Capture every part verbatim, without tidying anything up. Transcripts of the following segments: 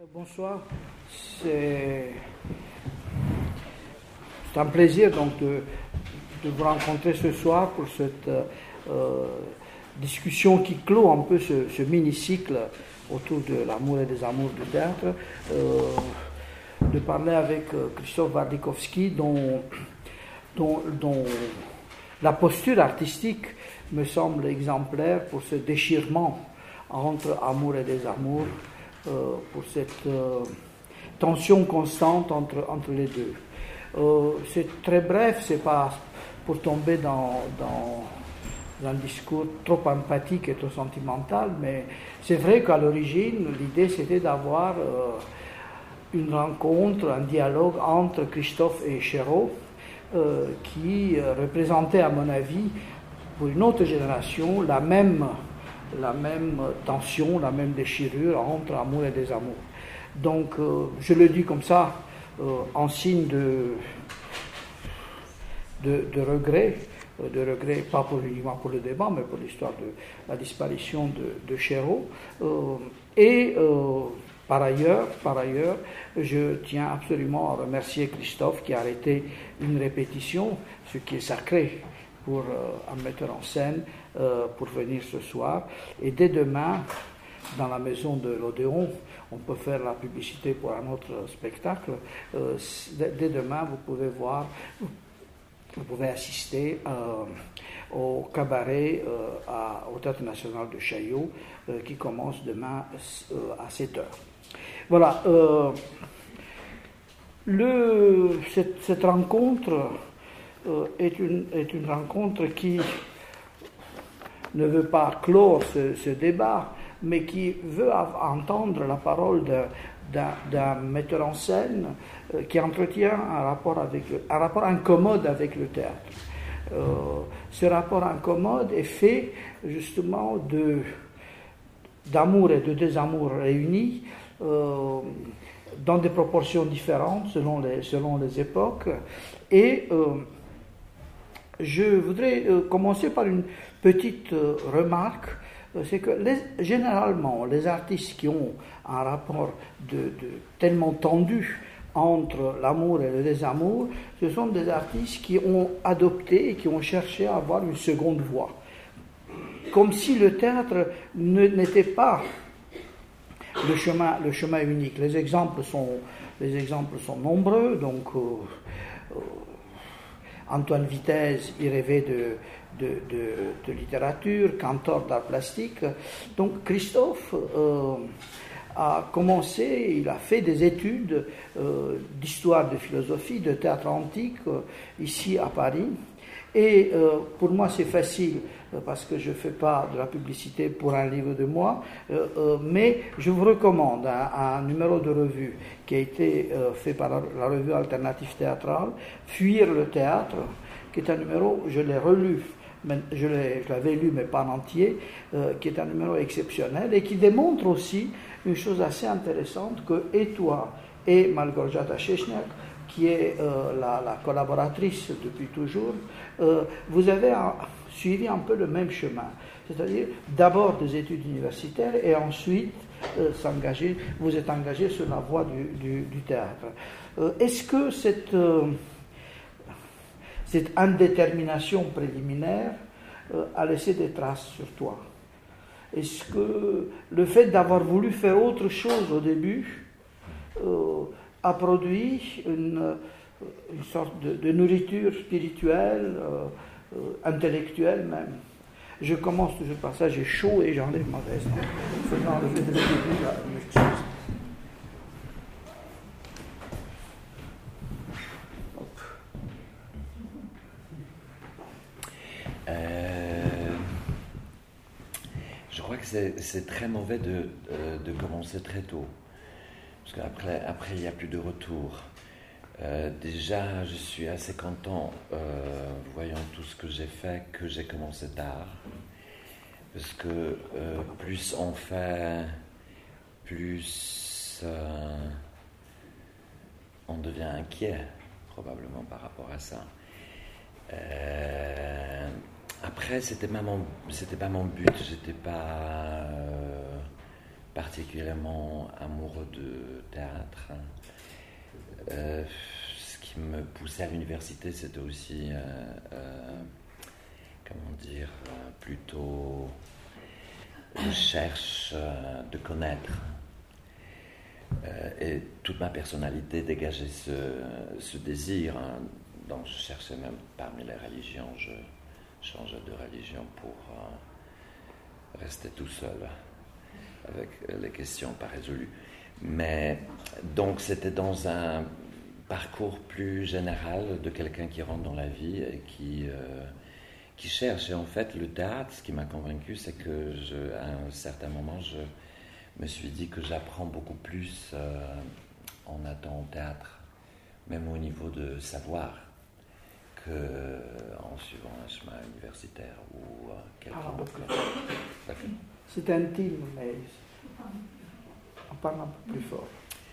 Bonsoir, c'est, c'est un plaisir donc de, de vous rencontrer ce soir pour cette euh, discussion qui clôt un peu ce, ce mini-cycle autour de l'amour et des amours du théâtre, euh, de parler avec Krzysztof Warlikowski dont, dont, dont la posture artistique me semble exemplaire pour ce déchirement entre amour et désamour, Euh, pour cette euh, tension constante entre, entre les deux. Euh, c'est très bref, c'est pas pour tomber dans, dans un discours trop empathique et trop sentimental, mais c'est vrai qu'à l'origine, l'idée c'était d'avoir euh, une rencontre, un dialogue entre Christophe et Chéreau, euh, qui euh, représentait, à mon avis, pour une autre génération, la même la même tension, la même déchirure entre amour et désamour. Donc, euh, je le dis comme ça, euh, en signe de, de, de regret, euh, de regret, pas pour, uniquement pour le débat, mais pour l'histoire de la disparition de, de Chéreau. Euh, et euh, par ailleurs, par ailleurs, je tiens absolument à remercier Christophe qui a arrêté une répétition, ce qui est sacré pour euh, un metteur en scène, euh, pour venir ce soir. Et dès demain, dans la maison de l'Odéon, on peut faire la publicité pour un autre spectacle. Euh, dès demain, vous pouvez voir, vous pouvez assister euh, au cabaret euh, à, au Théâtre National de Chaillot, euh, qui commence demain euh, à sept heures. Voilà. Euh, le, cette, cette rencontre Euh, est, une, est une rencontre qui ne veut pas clore ce, ce débat, mais qui veut entendre la parole de, d'un, d'un metteur en scène euh, qui entretient un rapport, avec le, un rapport incommode avec le théâtre. Euh, ce rapport incommode est fait justement de, d'amour et de désamour réunis euh, dans des proportions différentes selon les, selon les époques. Et euh, je voudrais euh, commencer par une petite euh, remarque, euh, c'est que les, généralement les artistes qui ont un rapport de, de, tellement tendu entre l'amour et le désamour, ce sont des artistes qui ont adopté et qui ont cherché à avoir une seconde voie. Comme si le théâtre ne, n'était pas le chemin, le chemin unique. Les exemples sont, les exemples sont nombreux, donc euh, euh, Antoine Vitesse, il rêvait de, de, de, de littérature, Cantor d'art plastique. Donc Christophe euh, a commencé, il a fait des études euh, d'histoire, de philosophie, de théâtre antique, euh, ici à Paris. Et euh, pour moi c'est facile, euh, parce que je ne fais pas de la publicité pour un livre de moi, euh, euh, mais je vous recommande un, un numéro de revue qui a été euh, fait par la, la revue Alternative Théâtrale, Fuir le théâtre, qui est un numéro, je l'ai relu, mais je, l'ai, je l'avais lu mais pas en entier, euh, qui est un numéro exceptionnel et qui démontre aussi une chose assez intéressante, que et toi et Malgorzata Chechniak, qui est euh, la, la collaboratrice depuis toujours, euh, vous avez un, suivi un peu le même chemin. C'est-à-dire d'abord des études universitaires et ensuite euh, s'engager, vous êtes engagé sur la voie du, du, du théâtre. Euh, est-ce que cette, euh, cette indétermination préliminaire euh, a laissé des traces sur toi? Est-ce que le fait d'avoir voulu faire autre chose au début euh, a produit une, une sorte de, de nourriture spirituelle, euh, euh, intellectuelle même? Je commence toujours par ça, j'ai chaud et j'enlève ma veste. Il faut enlever dès le début là, une chose. Euh, je crois que c'est, c'est très mauvais de, euh, de commencer très tôt. Parce qu'après, après, il n'y a plus de retour. Euh, déjà, je suis assez content, euh, voyant tout ce que j'ai fait, que j'ai commencé tard. Parce que euh, plus on fait, plus euh, on devient inquiet, probablement, par rapport à ça. Euh, après, c'était pas mon, c'était pas mon but. J'étais pas... Euh, particulièrement amoureux de théâtre. Euh, ce qui me poussait à l'université, c'était aussi, euh, euh, comment dire, euh, plutôt recherche euh, de connaître. Euh, et toute ma personnalité dégageait ce, ce désir. Hein, donc je cherchais même parmi les religions, je changeais de religion pour euh, rester tout seul avec les questions pas résolues. Mais donc c'était dans un parcours plus général de quelqu'un qui rentre dans la vie et qui, euh, qui cherche. Et en fait, le théâtre, ce qui m'a convaincu, c'est que je, à un certain moment, je me suis dit que j'apprends beaucoup plus euh, en étant au théâtre, même au niveau de savoir, qu'en suivant un chemin universitaire ou euh, quelconque. Ah, c'est intime, mais on parle un peu plus fort.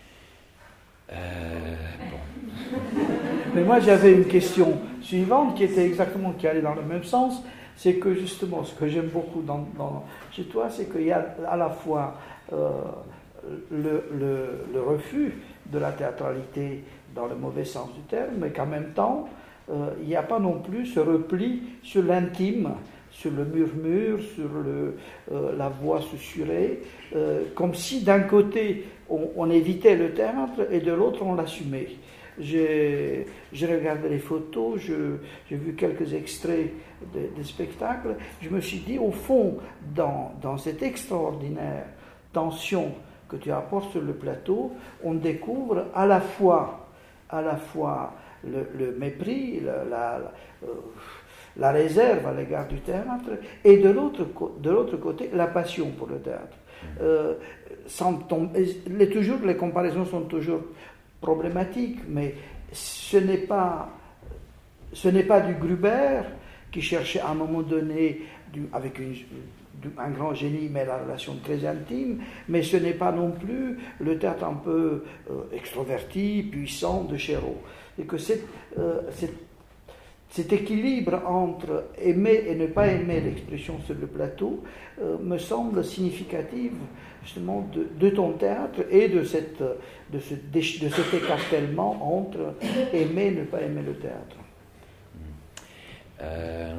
Euh, bon. Mais moi, j'avais une question suivante qui était exactement, qui allait dans le même sens. C'est que justement, ce que j'aime beaucoup dans, dans, chez toi, c'est qu'il y a à la fois euh, le, le, le refus de la théâtralité dans le mauvais sens du terme, mais qu'en même temps, euh, il n'y a pas non plus ce repli sur l'intime, sur le murmure, sur le, euh, la voix susurrée, euh, comme si d'un côté on, on évitait le théâtre et de l'autre on l'assumait. J'ai, j'ai regardé les photos, je, j'ai vu quelques extraits des de spectacles, je me suis dit, au fond, dans, dans cette extraordinaire tension que tu apportes sur le plateau, on découvre à la fois, à la fois le, le mépris, la, la, la, euh, la réserve à l'égard du théâtre, et de l'autre, de l'autre côté, la passion pour le théâtre. Euh, sans tomber, les, toujours, les comparaisons sont toujours problématiques, mais ce n'est pas, ce n'est pas du Gruber qui cherchait à un moment donné, du, avec une, du, un grand génie, mais la relation très intime, mais ce n'est pas non plus le théâtre un peu euh, extroverti, puissant de Chéreau. Et que c'est, euh, c'est cet équilibre entre aimer et ne pas aimer l'expression sur le plateau euh, me semble significatif justement de, de ton théâtre et de, cette, de, ce, de cet écartèlement entre aimer et ne pas aimer le théâtre. Euh,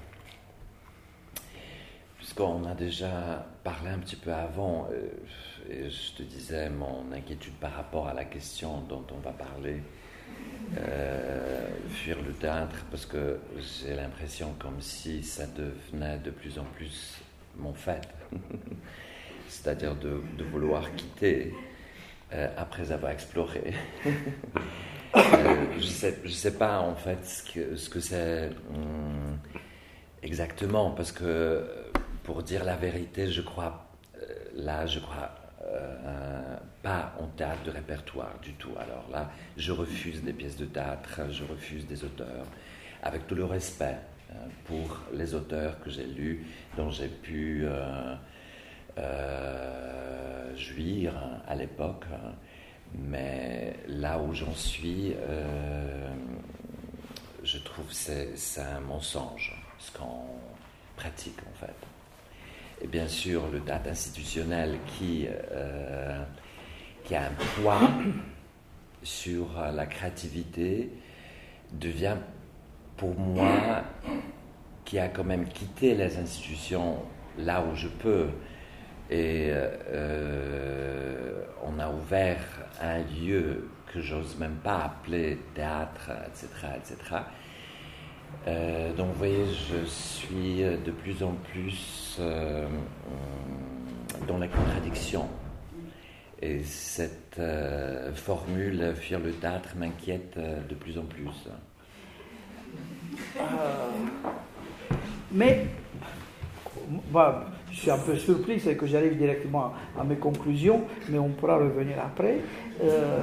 puisqu'on a déjà parlé un petit peu avant, euh, et je te disais mon inquiétude par rapport à la question dont on va parler, Euh, fuir le théâtre, parce que j'ai l'impression comme si ça devenait de plus en plus mon fait, c'est-à-dire de, de vouloir quitter euh, après avoir exploré. euh, je sais, je sais pas en fait ce que, ce que c'est hum, exactement, parce que pour dire la vérité, je crois, euh, là je crois Euh, pas en théâtre de répertoire du tout. Alors là, je refuse des pièces de théâtre, je refuse des auteurs, avec tout le respect hein, pour les auteurs que j'ai lus, dont j'ai pu euh, euh, jouir hein, à l'époque. Hein, mais là où j'en suis, euh, je trouve que c'est, c'est un mensonge, ce qu'on pratique en fait. Et bien sûr, le théâtre institutionnel qui, euh, qui a un poids sur la créativité devient pour moi, qui a quand même quitté les institutions là où je peux, et euh, on a ouvert un lieu que j'ose même pas appeler théâtre, et cetera, et cetera. Euh, donc vous voyez, je suis de plus en plus euh, dans la contradiction. Et cette euh, formule, fuir le théâtre, m'inquiète euh, de plus en plus. Euh, mais, bah, je suis un peu surpris, c'est que j'arrive directement à, à mes conclusions, mais on pourra revenir après. Euh,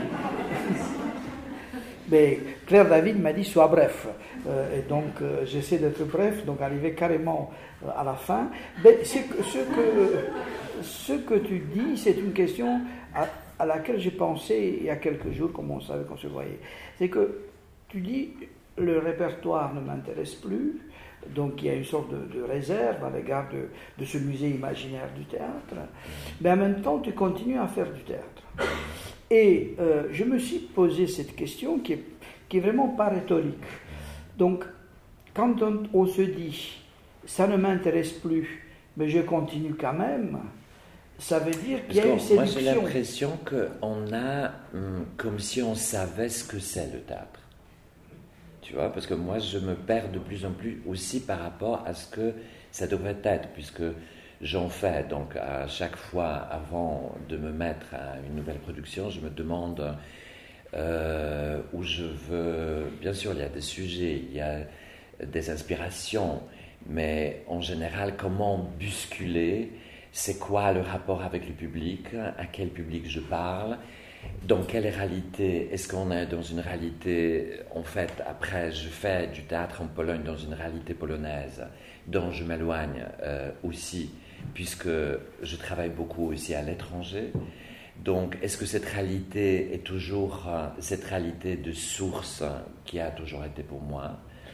mais Claire David m'a dit sois bref, euh, et donc euh, j'essaie d'être bref, donc arriver carrément euh, à la fin. Mais ce que, ce que, ce que tu dis, c'est une question à, à laquelle j'ai pensé il y a quelques jours, comme on savait qu'on se voyait. C'est que tu dis le répertoire ne m'intéresse plus, Donc il y a une sorte de, de réserve à l'égard de, de ce musée imaginaire du théâtre. Mais en même temps, tu continues à faire du théâtre. Et euh, je me suis posé cette question qui est, qui est vraiment pas rhétorique. Donc, quand on, on se dit « ça ne m'intéresse plus, mais je continue quand même », ça veut dire qu'il y a une séduction. Moi, j'ai l'impression qu'on a hum, comme si on savait ce que c'est le théâtre. Tu vois, parce que moi, je me perds de plus en plus aussi par rapport à ce que ça devrait être, puisque j'en fais. Donc, à chaque fois, avant de me mettre à une nouvelle production, je me demande euh, où je veux. Bien sûr, il y a des sujets, il y a des inspirations, mais en général, comment bousculer? C'est quoi le rapport avec le public? À quel public je parle? Dans quelle réalité? Est-ce qu'on est dans une réalité... En fait, après, je fais du théâtre en Pologne dans une réalité polonaise, dont je m'éloigne euh, aussi, puisque je travaille beaucoup aussi à l'étranger. Donc, est-ce que cette réalité est toujours euh, cette réalité de source qui a toujours été pour moi?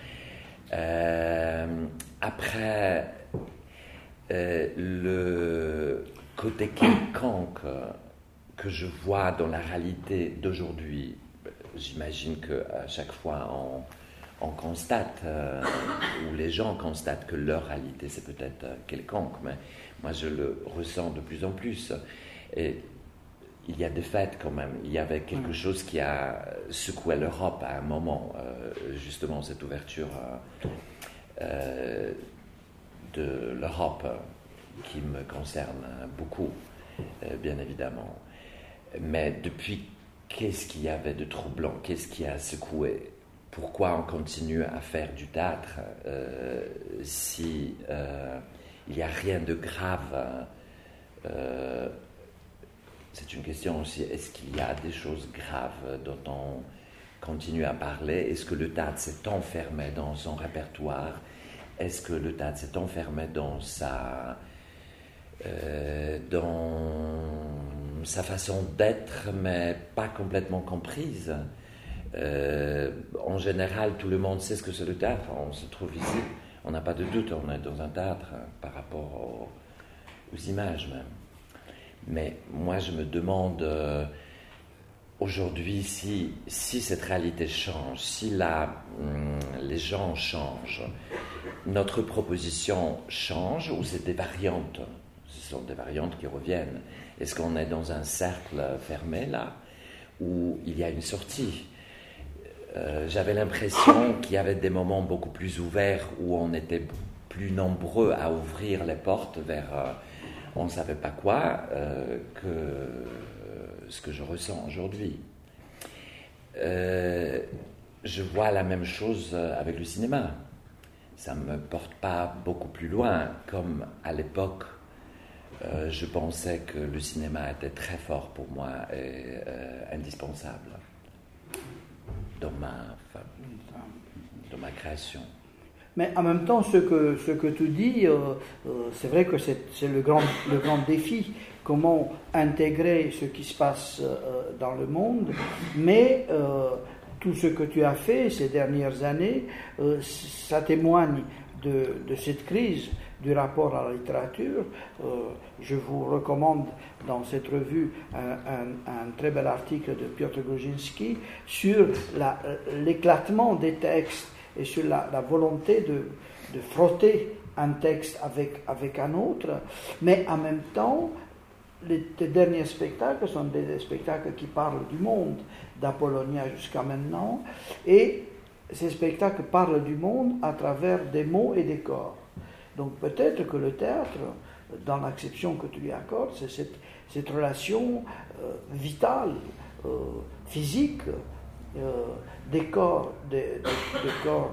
euh, Après... Euh, le côté quelconque que je vois dans la réalité d'aujourd'hui, j'imagine qu'à chaque fois on, on constate, euh, ou les gens constatent que leur réalité c'est peut-être quelconque, mais moi je le ressens de plus en plus. Et il y a des faits quand même, il y avait quelque chose qui a secoué l'Europe à un moment, euh, justement cette ouverture euh, euh, de l'Europe qui me concerne beaucoup, euh, bien évidemment. Mais depuis, qu'est-ce qu'il y avait de troublant? Qu'est-ce qui a secoué? Pourquoi on continue à faire du théâtre euh, si euh, il n'y a rien de grave? euh, C'est une question aussi, est-ce qu'il y a des choses graves dont on continue à parler? Est-ce que le théâtre s'est enfermé dans son répertoire? Est-ce que le théâtre s'est enfermé dans sa, euh, dans sa façon d'être, mais pas complètement comprise? euh, En général, tout le monde sait ce que c'est le théâtre. On se trouve ici, on n'a pas de doute, on est dans un théâtre hein, par rapport aux, aux images même. Mais moi, je me demande... Euh, Aujourd'hui, si, si cette réalité change, si la, hum, les gens changent, notre proposition change ou c'est des variantes? Ce sont des variantes qui reviennent. Est-ce qu'on est dans un cercle fermé là, où il y a une sortie? euh, J'avais l'impression qu'il y avait des moments beaucoup plus ouverts où on était plus nombreux à ouvrir les portes vers euh, on ne savait pas quoi euh, que... ce que je ressens aujourd'hui. Euh, je vois la même chose avec le cinéma. Ça ne me porte pas beaucoup plus loin, comme à l'époque, euh, je pensais que le cinéma était très fort pour moi et euh, indispensable dans ma, enfin, dans ma création. Mais en même temps, ce que, ce que tu dis, euh, euh, c'est vrai que c'est, c'est le, grand, le grand défi. Comment intégrer ce qui se passe euh, dans le monde, mais euh, tout ce que tu as fait ces dernières années, euh, ça témoigne de, de cette crise du rapport à la littérature. Euh, je vous recommande dans cette revue un, un, un très bel article de Piotr Gorzynski sur la, l'éclatement des textes et sur la, la volonté de, de frotter un texte avec, avec un autre, mais en même temps, les, les derniers spectacles sont des, des spectacles qui parlent du monde, d'Apollonia jusqu'à maintenant, et ces spectacles parlent du monde à travers des mots et des corps. Donc peut-être que le théâtre, dans l'acception que tu lui accordes, c'est cette, cette relation euh, vitale, euh, physique, euh, des corps, des, des, des corps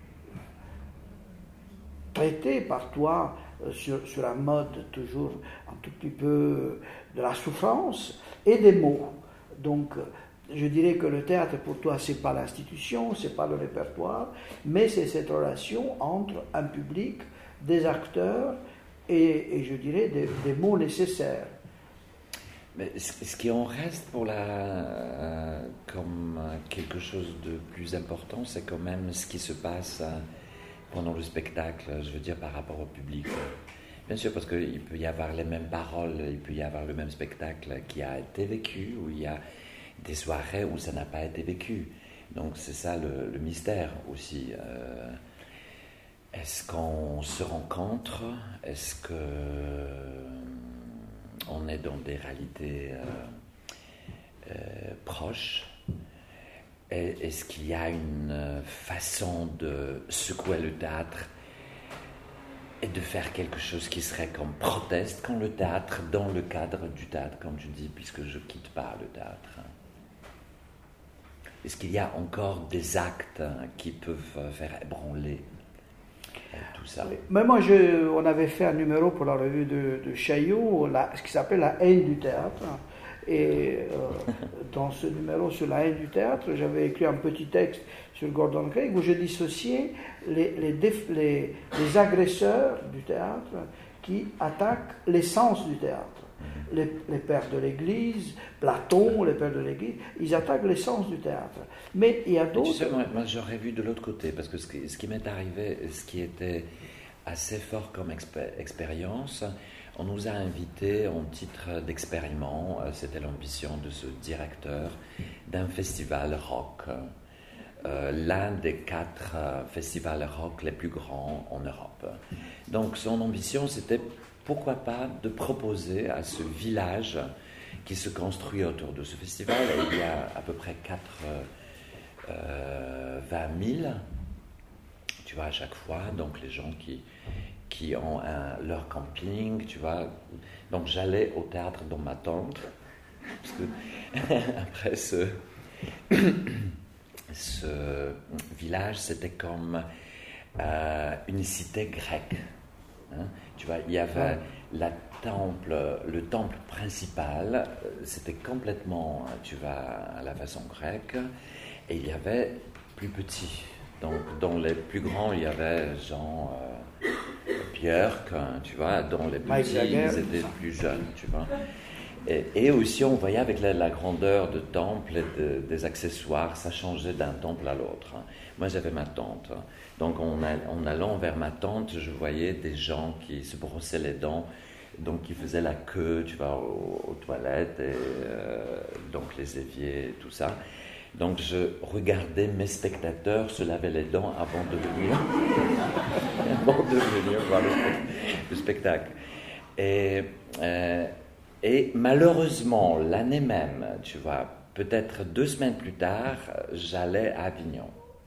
traités par toi euh, sur, sur un mode toujours un tout petit peu de la souffrance, et des mots. Donc je dirais que le théâtre pour toi c'est pas l'institution, c'est pas le répertoire, mais c'est cette relation entre un public, des acteurs et, et je dirais des, des mots nécessaires. Mais ce qui en reste pour la, euh, comme quelque chose de plus important, c'est quand même ce qui se passe pendant le spectacle, je veux dire par rapport au public. Bien sûr, parce qu'il peut y avoir les mêmes paroles, il peut y avoir le même spectacle qui a été vécu, ou il y a des soirées où ça n'a pas été vécu. Donc c'est ça le, le mystère aussi. Euh, est-ce qu'on se rencontre? Est-ce que on est dans des réalités euh, euh, proches? Est-ce qu'il y a une façon de secouer le théâtre et de faire quelque chose qui serait comme proteste quand le théâtre, dans le cadre du théâtre, comme tu dis, puisque je ne quitte pas le théâtre? Est-ce qu'il y a encore des actes qui peuvent faire ébranler tout ça? Mais moi, je, on avait fait un numéro pour la revue de, de Chaillot, la, ce qui s'appelle La haine du théâtre. Et euh, dans ce numéro sur la haine du théâtre, j'avais écrit un petit texte sur Gordon Craig où je dissociais les, les, déf, les, les agresseurs du théâtre qui attaquent l'essence du théâtre. Les, les pères de l'Église, Platon, les pères de l'Église, ils attaquent l'essence du théâtre. Mais il y a d'autres... Tu sais, moi, moi j'aurais vu de l'autre côté, parce que ce qui, ce qui m'est arrivé, ce qui était assez fort comme expé- expérience, on nous a invités en titre d'expériment, c'était l'ambition de ce directeur, d'un festival rock, euh, l'un des quatre festivals rock les plus grands en Europe. Donc son ambition, c'était pourquoi pas de proposer à ce village qui se construit autour de ce festival, et il y a à peu près quatre-vingt mille, tu vois, à chaque fois, donc les gens qui... qui ont un, leur camping, tu vois. Donc j'allais au théâtre dans ma tente, parce que après ce, ce village, c'était comme euh, une cité grecque. Hein. Tu vois, il y avait la temple, le temple principal, c'était complètement, tu vois, à la façon grecque, et il y avait plus petit. Donc dans les plus grands, il y avait genre... Euh, Björk, tu vois, dont les petits, ils étaient plus jeunes, tu vois. Et, et aussi, on voyait avec la, la grandeur de temple et de, des accessoires, ça changeait d'un temple à l'autre. Moi, j'avais ma tante. Donc, en, en allant vers ma tante, je voyais des gens qui se brossaient les dents, donc qui faisaient la queue, tu vois, aux, aux toilettes, et euh, donc les éviers et tout ça. Donc je regardais mes spectateurs se laver les dents avant de venir, avant de venir voir le, le spectacle. Et, euh, et malheureusement, l'année même, tu vois, peut-être deux semaines plus tard, j'allais à Avignon.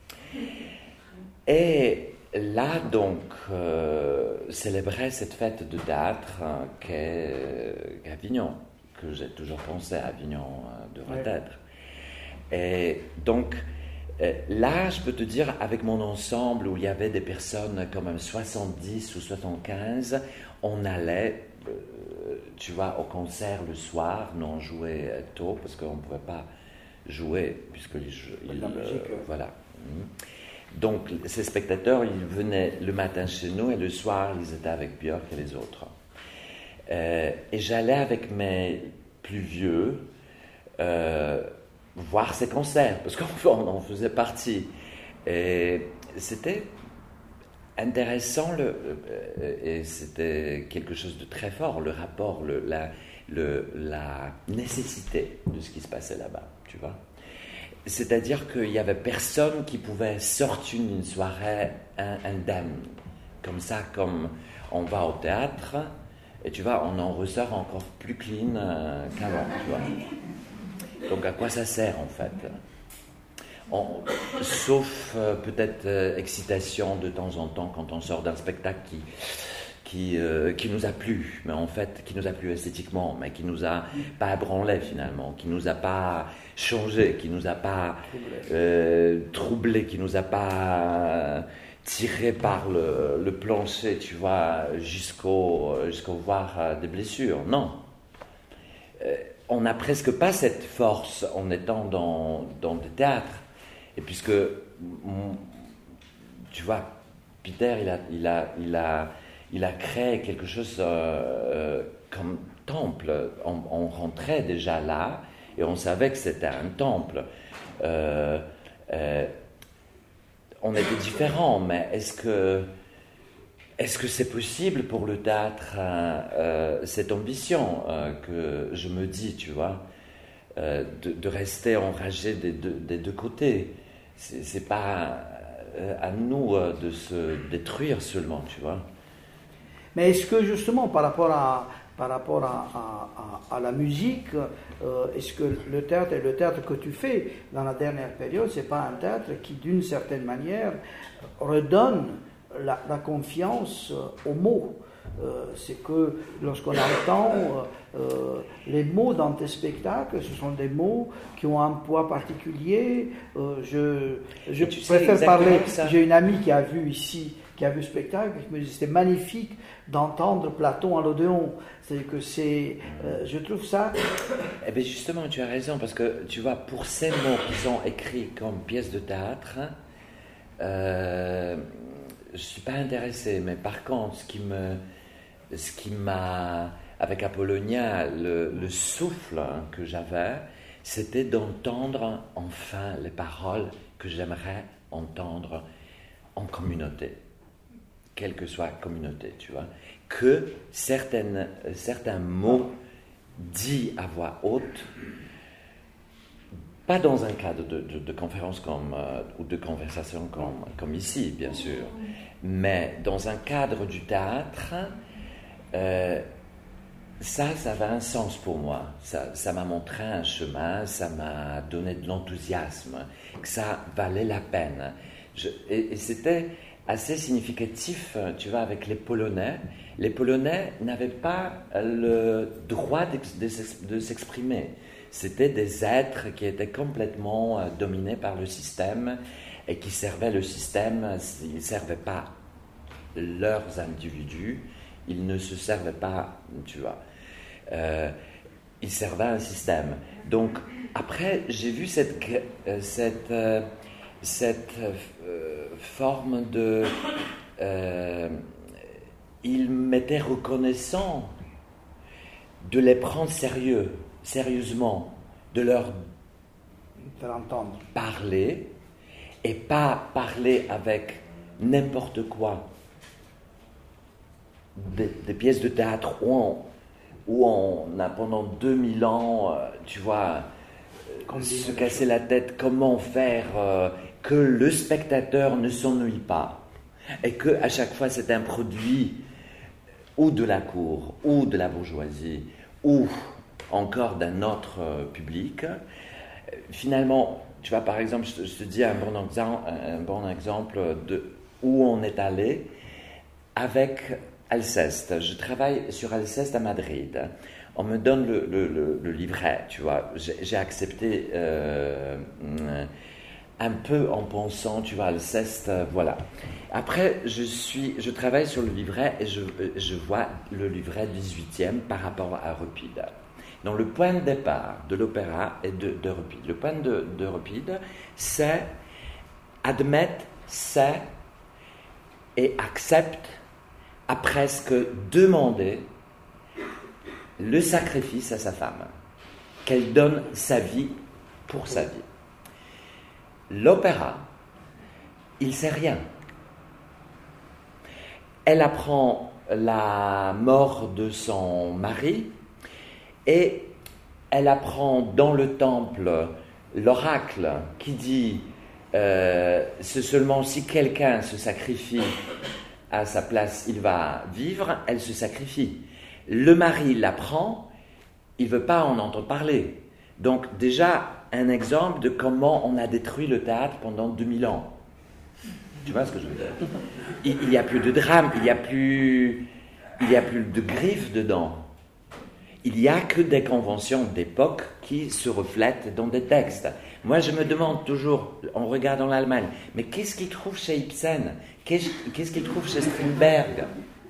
Et là, donc, euh, célébrer cette fête de théâtre hein, qu'est Avignon, que j'ai toujours pensé Avignon euh, devrait ouais. être. Et donc, euh, là, je peux te dire, avec mon ensemble où il y avait des personnes quand même soixante-dix ou soixante-quinze, on allait, euh, tu vois, au concert le soir, nous on jouait tôt parce qu'on ne pouvait pas jouer, puisque les jeux, ils, euh, voilà. Donc, ces spectateurs, ils venaient le matin chez nous et le soir, ils étaient avec Björk et les autres. Euh, et j'allais avec mes plus vieux, euh, voir ces concerts, parce qu'on en faisait partie. Et c'était intéressant, le, et c'était quelque chose de très fort, le rapport, le, la, le, la nécessité de ce qui se passait là-bas, tu vois. C'est-à-dire qu'il n'y avait personne qui pouvait sortir d'une soirée indemne, comme ça, comme on va au théâtre, et tu vois, on en ressort encore plus clean euh, qu'avant, tu vois. Donc à quoi ça sert en fait? On, sauf euh, peut-être euh, excitation de temps en temps quand on sort d'un spectacle qui, qui, euh, qui nous a plu, mais en fait qui nous a plu esthétiquement, mais qui nous a pas ébranlé finalement, qui nous a pas changé, qui nous a pas euh, troublé, qui nous a pas tiré par le, le plancher, tu vois, jusqu'au, jusqu'au voir des blessures. Non. Euh, on n'a presque pas cette force en étant dans, dans des théâtres. Et puisque, tu vois, Peter, il a, il a, il a, il a créé quelque chose euh, comme temple. On, on rentrait déjà là et on savait que c'était un temple. Euh, euh, on était différents, mais est-ce que est-ce que c'est possible pour le théâtre euh, cette ambition euh, que je me dis, tu vois, euh, de, de rester enragé des deux, des deux côtés. C'est, c'est pas euh, à nous euh, de se détruire seulement, tu vois. Mais est-ce que justement par rapport à par rapport à, à, à, à la musique, euh, est-ce que le théâtre et le théâtre que tu fais dans la dernière période, c'est pas un théâtre qui d'une certaine manière redonne la, la confiance aux mots? Euh, c'est que lorsqu'on entend euh, les mots dans tes spectacles, ce sont des mots qui ont un poids particulier. Euh, je je préfère parler. J'ai une amie qui a vu ici, qui a vu le spectacle, qui me dit c'était magnifique d'entendre Platon à l'Odéon. C'est que c'est, euh, je trouve ça. Eh bien justement, tu as raison, parce que tu vois, pour ces mots qui sont écrits comme pièces de théâtre, euh, je suis pas intéressé. Mais par contre, ce qui me Ce qui m'a, avec Apollonia, le, le souffle que j'avais, c'était d'entendre enfin les paroles que j'aimerais entendre en communauté, quelle que soit la communauté, tu vois. Que certaines, certains mots dits à voix haute, pas dans un cadre de, de, de conférence comme, euh, ou de conversation comme, comme ici, bien sûr, mais dans un cadre du théâtre. Euh, ça, ça avait un sens pour moi. Ça, ça m'a montré un chemin, ça m'a donné de l'enthousiasme, que ça valait la peine. Je, et, et c'était assez significatif, tu vois, avec les Polonais. Les Polonais n'avaient pas le droit de, de, de s'exprimer. C'était des êtres qui étaient complètement euh, dominés par le système et qui servaient le système. Ils ne servaient pas leurs individus. Ils ne se servaient pas, tu vois, euh, ils servaient un système. Donc, après, j'ai vu cette, cette, euh, cette euh, forme de... Euh, ils m'étaient reconnaissants de les prendre sérieux, sérieusement, de leur parler, et pas parler avec n'importe quoi. Des, des pièces de théâtre où on, où on a pendant deux mille ans, euh, tu vois, euh, se casser la tête, comment faire euh, que le spectateur ne s'ennuie pas. Et que à chaque fois c'est un produit ou de la cour, ou de la bourgeoisie, ou encore d'un autre euh, public. Finalement, tu vois, par exemple, je te, je te dis un bon exemple, un bon exemple de où on est allé avec Alceste. Je travaille sur Alceste à Madrid. On me donne le, le, le, le livret, tu vois. J'ai, j'ai accepté euh, un peu en pensant, tu vois, Alceste, voilà. Après, je, suis, je travaille sur le livret et je, je vois le livret dix-huitième par rapport à Euripide. Donc, le point de départ de l'opéra est de, d'Euripide. Le point de, d'Euripide, c'est admettre, c'est et accepte a presque demandé le sacrifice à sa femme, qu'elle donne sa vie pour sa vie. L'opéra, il ne sait rien. Elle apprend la mort de son mari et elle apprend dans le temple l'oracle qui dit euh, c'est seulement si quelqu'un se sacrifie à sa place, il va vivre, elle se sacrifie. Le mari l'apprend, il ne veut pas en entendre parler. Donc déjà, un exemple de comment on a détruit le théâtre pendant deux mille ans. Tu vois ce que je veux dire? Il n'y a plus de drame, il n'y a plus, il y a plus de griffes dedans. Il n'y a que des conventions d'époque qui se reflètent dans des textes. Moi, je me demande toujours, en regardant l'Allemagne, mais qu'est-ce qu'ils trouvent chez Ibsen? Qu'est-ce, qu'est-ce qu'ils trouvent chez Strindberg?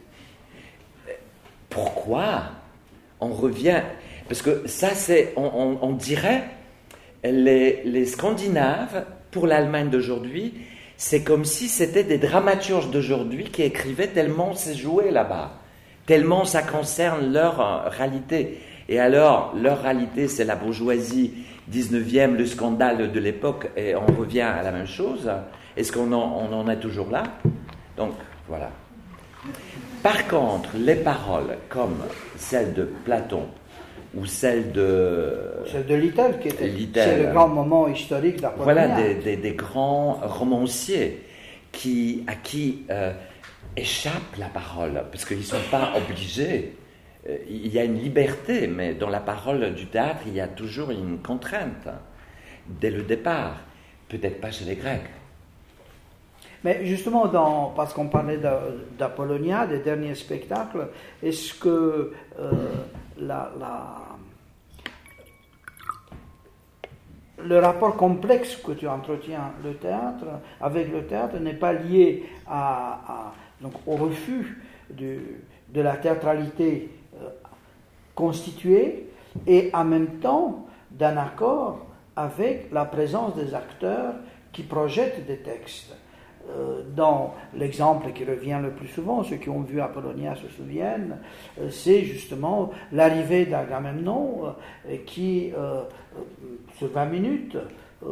Pourquoi on revient? Parce que ça, c'est, on, on, on dirait, les, les Scandinaves, pour l'Allemagne d'aujourd'hui, c'est comme si c'était des dramaturges d'aujourd'hui qui écrivaient tellement c'est joué là-bas, tellement ça concerne leur réalité. Et alors, leur réalité, c'est la bourgeoisie dix-neuvième, le scandale de l'époque, et on revient à la même chose. Est-ce qu'on en, on en est toujours là? Donc, voilà. Par contre, les paroles comme celles de Platon ou celles de... Celle de Littell, qui était Littell, c'est le grand moment historique d'Apollonia. Voilà des, des, des grands romanciers qui, à qui euh, échappe la parole, parce qu'ils ne sont pas obligés. Il y a une liberté, mais dans la parole du théâtre, il y a toujours une contrainte, dès le départ. Peut-être pas chez les Grecs. Mais justement, dans, parce qu'on parlait d'Apollonia, des derniers spectacles, est-ce que euh, la, la, le rapport complexe que tu entretiens le théâtre, avec le théâtre n'est pas lié à, à, donc, au refus de, de la théâtralité euh, constituée et en même temps d'un accord avec la présence des acteurs qui projettent des textes. Dans l'exemple qui revient le plus souvent, ceux qui ont vu Apollonia se souviennent, c'est justement l'arrivée d'Agamemnon qui, euh, sur vingt minutes, euh,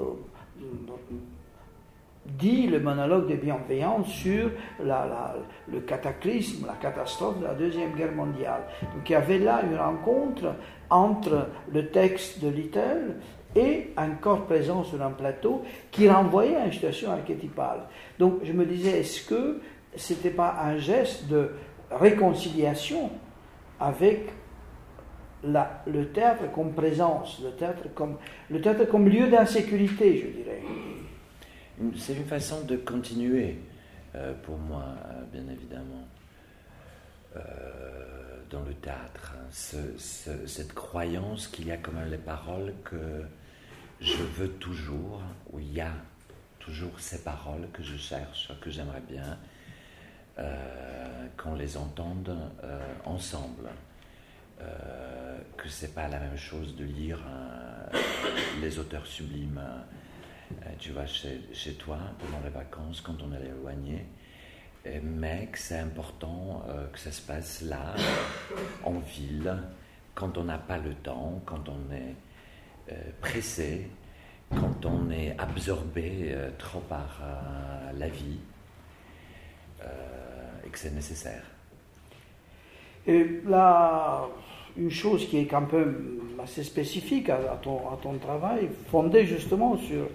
dit le monologue de bienveillance sur la, la, le cataclysme, la catastrophe de la Deuxième Guerre mondiale. Donc il y avait là une rencontre entre le texte de Littell et un corps présent sur un plateau qui renvoyait à une situation archétypale. Donc je me disais, est-ce que ce n'était pas un geste de réconciliation avec la, le théâtre comme présence, le théâtre comme, le théâtre comme lieu d'insécurité, je dirais? C'est une façon de continuer, euh, pour moi, bien évidemment, euh, dans le théâtre. Ce, ce, cette croyance qu'il y a comme les paroles que je veux toujours, où il y a toujours ces paroles que je cherche, que j'aimerais bien euh, qu'on les entende euh, ensemble. Euh, que c'est pas la même chose de lire euh, les auteurs sublimes, euh, tu vois, chez, chez toi, pendant les vacances, quand on est éloigné, et, mais que c'est important euh, que ça se passe là, euh, en ville, quand on n'a pas le temps, quand on est Euh, pressé, quand on est absorbé euh, trop par euh, la vie euh, et que c'est nécessaire. Et là, une chose qui est un peu assez spécifique à, à, ton, à ton travail, fondée justement sur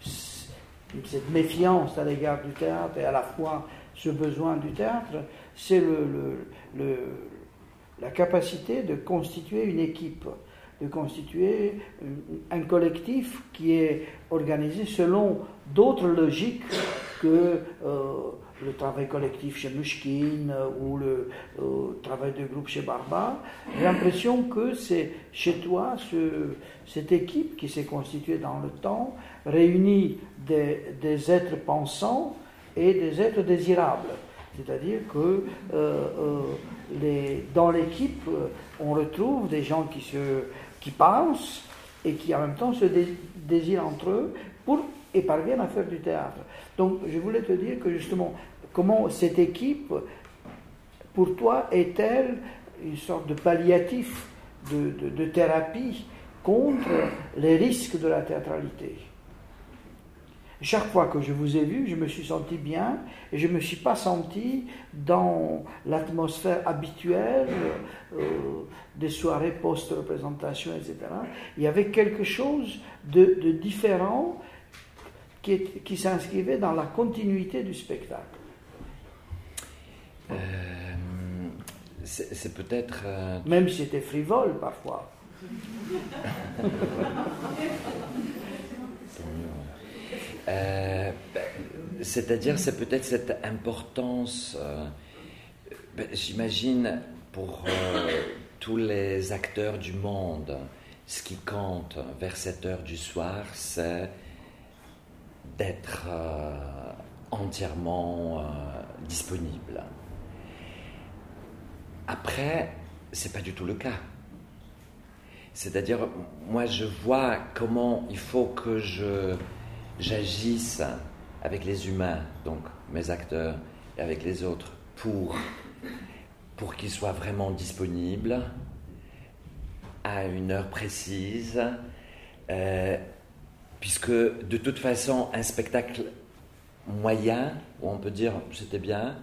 cette méfiance à l'égard du théâtre et à la fois ce besoin du théâtre, c'est le, le, le, la capacité de constituer une équipe, de constituer un collectif qui est organisé selon d'autres logiques que euh, le travail collectif chez Mnouchkine ou le euh, travail de groupe chez Barba. J'ai l'impression que c'est chez toi ce, cette équipe qui s'est constituée dans le temps réunit des, des êtres pensants et des êtres désirables. C'est-à-dire que euh, euh, les, dans l'équipe, on retrouve des gens qui, se, qui pensent et qui en même temps se dé, désirent entre eux pour, et parviennent à faire du théâtre. Donc je voulais te dire que justement, comment cette équipe, pour toi, est-elle une sorte de palliatif, de, de, de thérapie contre les risques de la théâtralité? Chaque fois que je vous ai vu, je me suis senti bien et je ne me suis pas senti dans l'atmosphère habituelle euh, des soirées post-représentation, et cetera. Il y avait quelque chose de, de différent qui, est, qui s'inscrivait dans la continuité du spectacle. Euh, c'est, c'est peut-être... Euh... Même si c'était frivole parfois. Euh, c'est-à-dire, c'est peut-être cette importance, euh, ben, j'imagine, pour euh, tous les acteurs du monde, ce qui compte vers sept heures du soir, c'est d'être euh, entièrement euh, disponible. Après, c'est pas du tout le cas. C'est-à-dire, moi, je vois comment il faut que je j'agisse avec les humains, donc mes acteurs, et avec les autres, pour, pour qu'ils soient vraiment disponibles, à une heure précise, euh, puisque de toute façon, un spectacle moyen, où on peut dire c'était bien,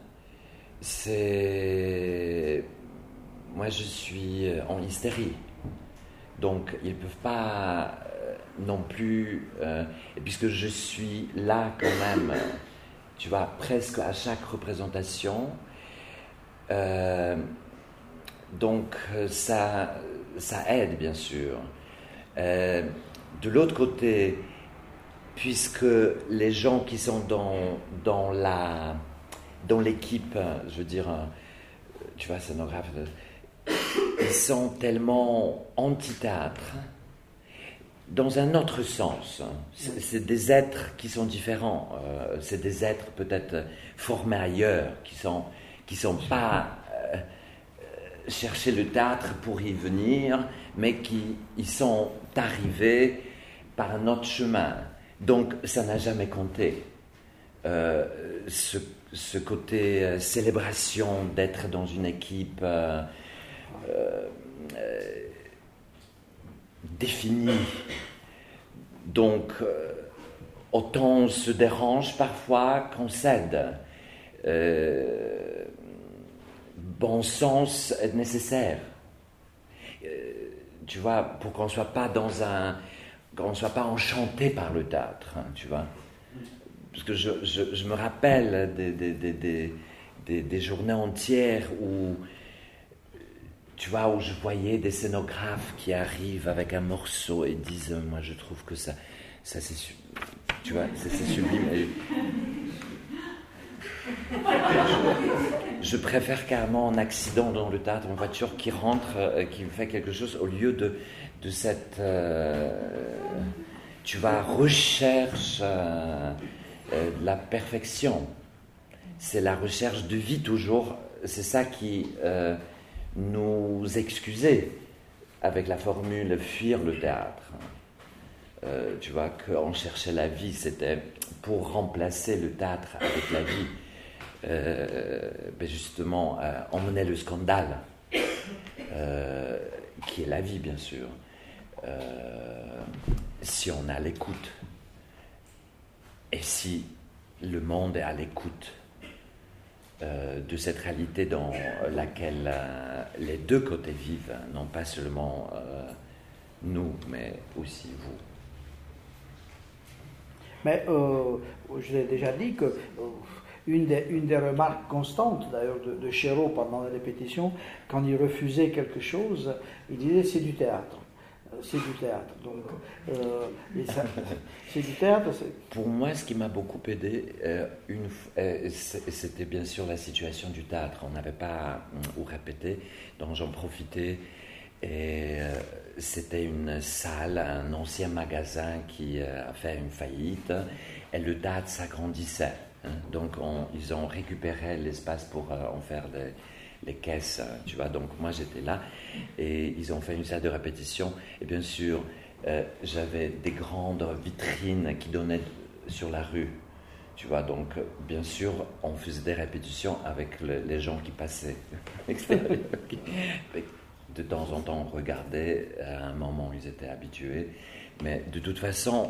c'est... Moi, je suis en hystérie. Donc, ils ne peuvent pas euh, non plus... Euh, et puisque je suis là quand même, tu vois, presque à chaque représentation, euh, donc ça, ça aide, bien sûr. Euh, de l'autre côté, puisque les gens qui sont dans, dans, la, dans l'équipe, je veux dire, tu vois, scénographe, ils sont tellement anti-théâtre, dans un autre sens. C'est, c'est des êtres qui sont différents. Euh, c'est des êtres peut-être formés ailleurs, qui sont, qui sont pas euh, chercher le théâtre pour y venir, mais qui y sont arrivés par un autre chemin. Donc, ça n'a jamais compté. Euh, ce, ce côté euh, célébration d'être dans une équipe euh, euh, euh, définie. Donc, euh, autant on se dérange parfois qu'on cède. Euh, bon sens est nécessaire. Euh, tu vois, pour qu'on ne soit pas dans un... qu'on ne soit pas enchanté par le théâtre, hein, tu vois. Parce que je, je, je me rappelle des, des, des, des, des, des journées entières où, tu vois, où je voyais des scénographes qui arrivent avec un morceau et disent, moi je trouve que ça, ça c'est, tu vois, c'est, c'est sublime. Et je, je préfère carrément un accident dans le théâtre, une voiture qui rentre, euh, qui fait quelque chose, au lieu de, de cette, euh, tu vois, recherche euh, euh, de la perfection. C'est la recherche de vie toujours. C'est ça qui euh, nous excusait avec la formule fuir le théâtre. Euh, tu vois, qu'on cherchait la vie, c'était pour remplacer le théâtre avec la vie. Euh, ben justement, euh, emmener le scandale, euh, qui est la vie, bien sûr. Euh, si on est à l'écoute, et si le monde est à l'écoute euh, de cette réalité dans laquelle euh, les deux côtés vivent, non pas seulement euh, nous, mais aussi vous. Mais euh, je l'ai déjà dit que euh, une, des, une des remarques constantes d'ailleurs de, de Chéreau pendant la répétition, quand il refusait quelque chose, il disait c'est du théâtre. C'est du théâtre. Donc, euh, et ça, c'est du théâtre. C'est... Pour moi, ce qui m'a beaucoup aidé, euh, une, euh, c'était bien sûr la situation du théâtre. On n'avait pas où répéter, donc j'en profitais. Et euh, c'était une salle, un ancien magasin qui euh, a fait une faillite, et le théâtre s'agrandissait. Hein, donc, on, ils ont récupéré l'espace pour euh, en faire des... les caisses, tu vois, donc moi j'étais là et ils ont fait une salle de répétition et bien sûr euh, j'avais des grandes vitrines qui donnaient sur la rue, tu vois, donc bien sûr on faisait des répétitions avec le, les gens qui passaient de temps en temps on regardait, à un moment ils étaient habitués, mais de toute façon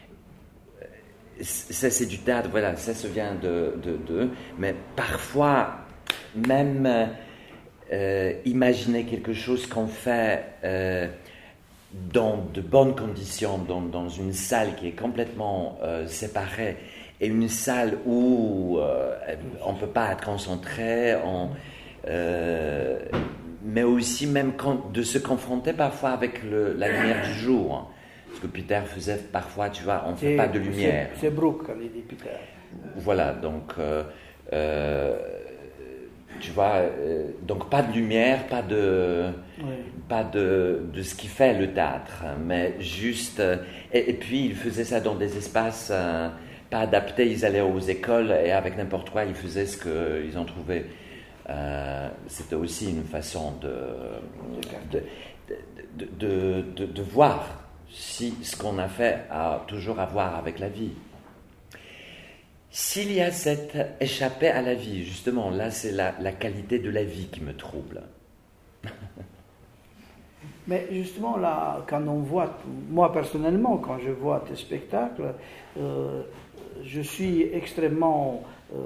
ça c'est du théâtre, voilà, ça se vient de, de, de mais parfois même euh, imaginer quelque chose qu'on fait euh, dans de bonnes conditions, dans, dans une salle qui est complètement euh, séparée, et une salle où euh, on ne peut pas être concentré, on, euh, mais aussi même quand, de se confronter parfois avec le, la lumière du jour. Ce que Peter faisait parfois, tu vois, on ne fait pas de lumière. C'est, c'est Brooke, quand il dit Peter. Voilà, donc... Euh, euh, tu vois, euh, donc pas de lumière, pas de, oui. pas de, de ce qui fait le théâtre, mais juste... Euh, et, et puis, ils faisaient ça dans des espaces euh, pas adaptés. Ils allaient aux écoles et avec n'importe quoi, ils faisaient ce qu'ils ont trouvé. Euh, c'était aussi une façon de, de, de, de, de, de voir si ce qu'on a fait a toujours à voir avec la vie. S'il y a cette échappée à la vie, justement, là, c'est la, la qualité de la vie qui me trouble. Mais justement, là, quand on voit, moi personnellement, quand je vois tes spectacles, euh, je suis extrêmement euh,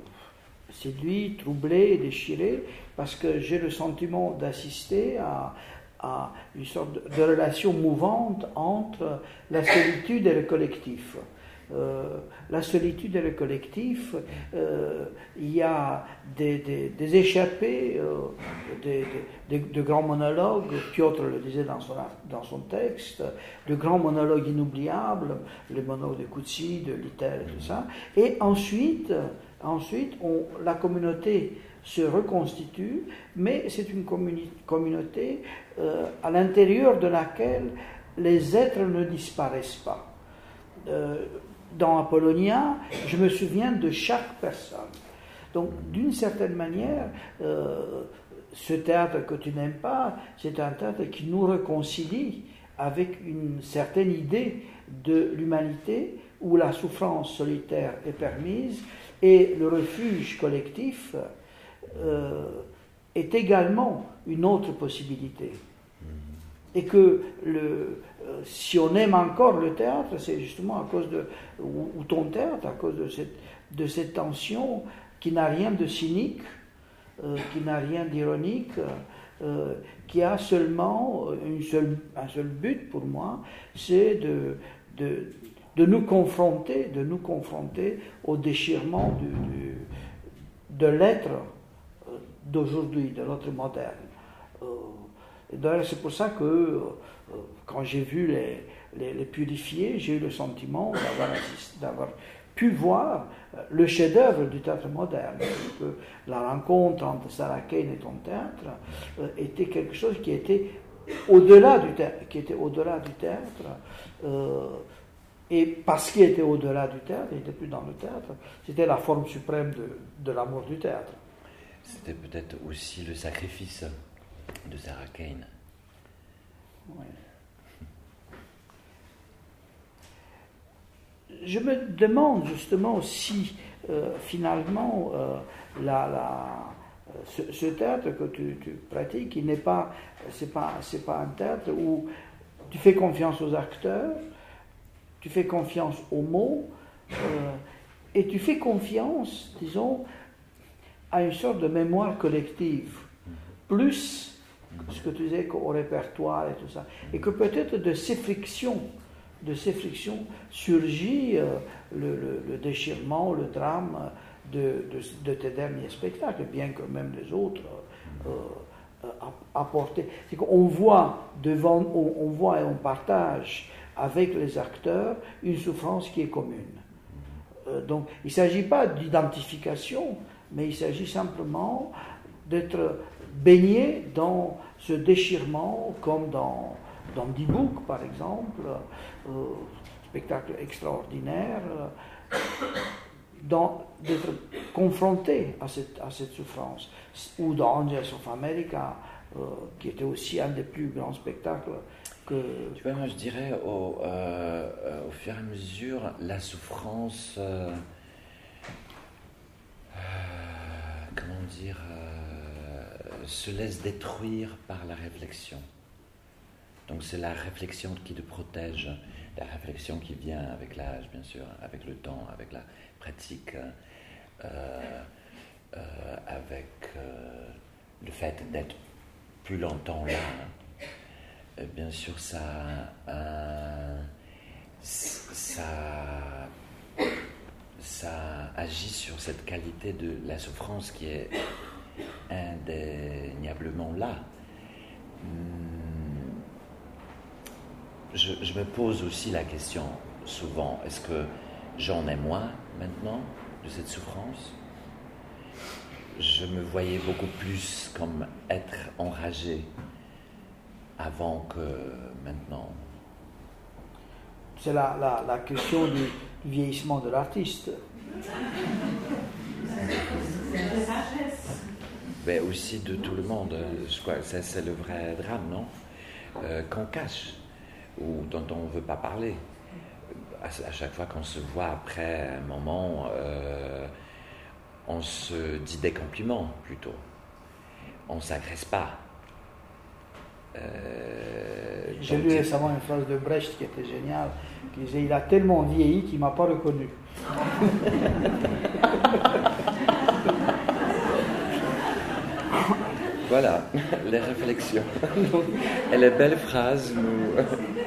séduit, troublé, déchiré, parce que j'ai le sentiment d'assister à, à une sorte de, de relation mouvante entre la solitude et le collectif. Euh, la solitude et le collectif, euh, il y a des, des, des échappées, euh, des, des, de grands monologues, Piotr le disait dans son, dans son texte, de grands monologues inoubliables, les monologues de Coetzee, de Littell et tout ça, et ensuite, ensuite on, la communauté se reconstitue, mais c'est une communi- communauté euh, à l'intérieur de laquelle les êtres ne disparaissent pas. Euh, Dans Apollonia, je me souviens de chaque personne. Donc, d'une certaine manière, euh, ce théâtre que tu n'aimes pas, c'est un théâtre qui nous réconcilie avec une certaine idée de l'humanité où la souffrance solitaire est permise et le refuge collectif euh, est également une autre possibilité. Et que le, euh, si on aime encore le théâtre, c'est justement à cause de, ou, ou ton théâtre, à cause de cette, de cette tension qui n'a rien de cynique, euh, qui n'a rien d'ironique, euh, qui a seulement une seule, un seul but pour moi, c'est de, de, de nous confronter, de nous confronter au déchirement du, du, de l'être d'aujourd'hui, de l'être moderne. Euh, Et d'ailleurs, c'est pour ça que euh, quand j'ai vu les, les, les purifiés, j'ai eu le sentiment d'avoir, assisté, d'avoir pu voir le chef-d'œuvre du théâtre moderne. Que la rencontre entre Sarah Kane et ton théâtre euh, était quelque chose qui était au-delà du théâtre. Qui était au-delà du théâtre euh, et parce qu'il était au-delà du théâtre, il n'était plus dans le théâtre, c'était la forme suprême de, de l'amour du théâtre. C'était peut-être aussi le sacrifice de Sarah Kane. Ouais. Je me demande justement si euh, finalement euh, la, la, ce, ce théâtre que tu, tu pratiques, il n'est pas, c'est pas, c'est pas un théâtre où tu fais confiance aux acteurs, tu fais confiance aux mots, euh, et tu fais confiance, disons, à une sorte de mémoire collective, plus ce que tu disais au répertoire et tout ça, et que peut-être de ces frictions, de ces frictions surgit euh, le, le, le déchirement, le drame de, de, de tes derniers spectacles, bien que même les autres euh, euh, apportaient. C'est qu'on voit devant, on, on voit et on partage avec les acteurs une souffrance qui est commune. Euh, donc, il ne s'agit pas d'identification, mais il s'agit simplement d'être baigné dans ce déchirement, comme dans, dans D-Book, par exemple, euh, spectacle extraordinaire, euh, dans, d'être confronté à cette, à cette souffrance. Ou dans Angels of America, euh, qui était aussi un des plus grands spectacles que... Tu vois, moi je dirais, au, euh, au fur et à mesure, la souffrance... Euh, euh, comment dire euh, se laisse détruire par la réflexion. Donc c'est la réflexion qui te protège, la réflexion qui vient avec l'âge, bien sûr, avec le temps, avec la pratique, euh, euh, avec euh, le fait d'être plus longtemps là. Et bien sûr, ça, euh, ça, ça agit sur cette qualité de la souffrance qui est indéniablement là. Je, je me pose aussi la question souvent, est-ce que j'en ai moins maintenant de cette souffrance? Je me voyais beaucoup plus comme être enragé avant que maintenant. C'est la, la, la question du vieillissement de l'artiste. Mais aussi de tout le monde. Je crois que c'est, c'est le vrai drame, non? euh, Qu'on cache, ou dont on ne veut pas parler. À, à chaque fois qu'on se voit après un moment, euh, on se dit des compliments plutôt. On ne s'agresse pas. Euh, J'ai lu récemment une phrase de Brecht qui était géniale, qui disait « Il a tellement vieilli qu'il ne m'a pas reconnu ». Voilà, les réflexions. Et les belles phrases nous,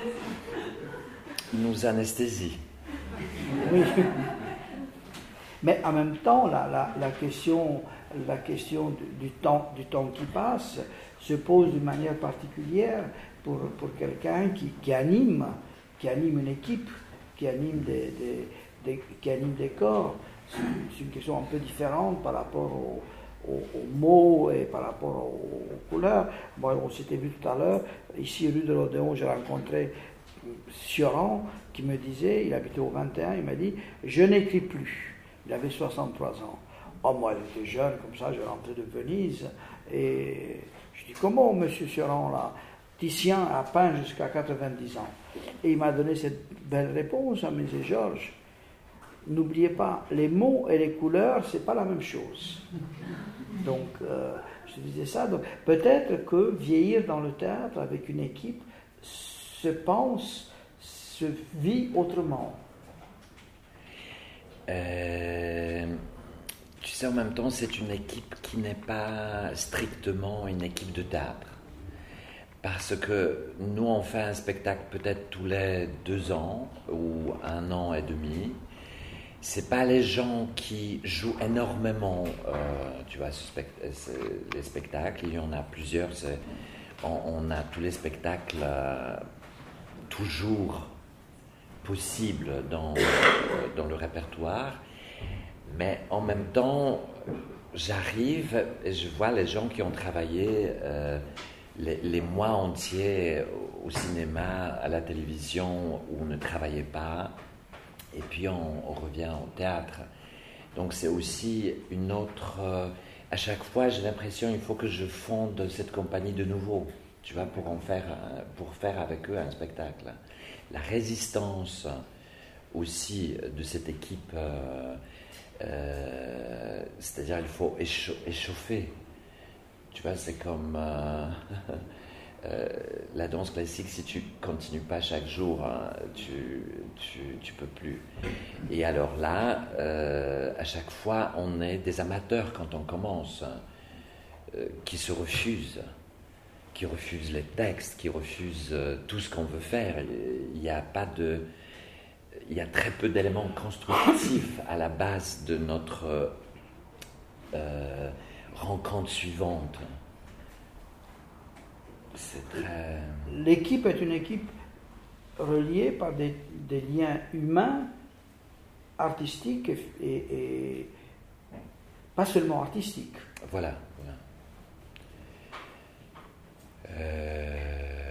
nous anesthésient. Oui. Mais en même temps, la, la, la question, la question du, du, temps, du temps qui passe se pose d'une manière particulière pour, pour quelqu'un qui, qui, anime, qui anime une équipe, qui anime des, des, des, qui anime des corps. C'est, c'est une question un peu différente par rapport au Aux, aux mots et par rapport aux, aux couleurs. Moi, on s'était vu tout à l'heure, ici rue de l'Odéon, j'ai rencontré Sioran qui me disait, il habitait au vingt et un, il m'a dit « Je n'écris plus ». Il avait soixante-trois ans. Oh, moi, j'étais jeune, comme ça, je rentrais de Venise. Et je dis « Comment, monsieur Sioran, là, Titien a peint jusqu'à quatre-vingt-dix ans ?» Et il m'a donné cette belle réponse, il me disait « Georges, n'oubliez pas, les mots et les couleurs, c'est pas la même chose. » Donc, euh, je disais ça. Donc, peut-être que vieillir dans le théâtre avec une équipe se pense, se vit autrement. Euh, tu sais, en même temps, c'est une équipe qui n'est pas strictement une équipe de théâtre. Parce que nous, on fait un spectacle peut-être tous les deux ans ou un an et demi. C'est pas les gens qui jouent énormément, euh, tu vois, ce spect- les spectacles. Il y en a plusieurs. C'est, on, on a tous les spectacles euh, toujours possibles dans, euh, dans le répertoire. Mais en même temps, j'arrive et je vois les gens qui ont travaillé euh, les, les mois entiers au cinéma, à la télévision, où on ne travaillait pas. Et puis on, on revient au théâtre. Donc c'est aussi une autre... Euh, à chaque fois, j'ai l'impression qu'il faut que je fonde cette compagnie de nouveau, tu vois, pour en faire, pour faire avec eux un spectacle. La résistance aussi de cette équipe, euh, euh, c'est-à-dire il faut écha- échauffer. Tu vois, c'est comme... Euh, Euh, la danse classique, si tu continues pas chaque jour, hein, tu, tu, tu peux plus. Et alors là, euh, à chaque fois, on est des amateurs quand on commence, hein, euh, qui se refusent, qui refusent les textes, qui refusent euh, tout ce qu'on veut faire. Il y a pas de, il y a très peu d'éléments constructifs à la base de notre euh, rencontre suivante. C'est très... L'équipe est une équipe reliée par des, des liens humains, artistiques et, et, et pas seulement artistiques. Voilà. voilà. Euh...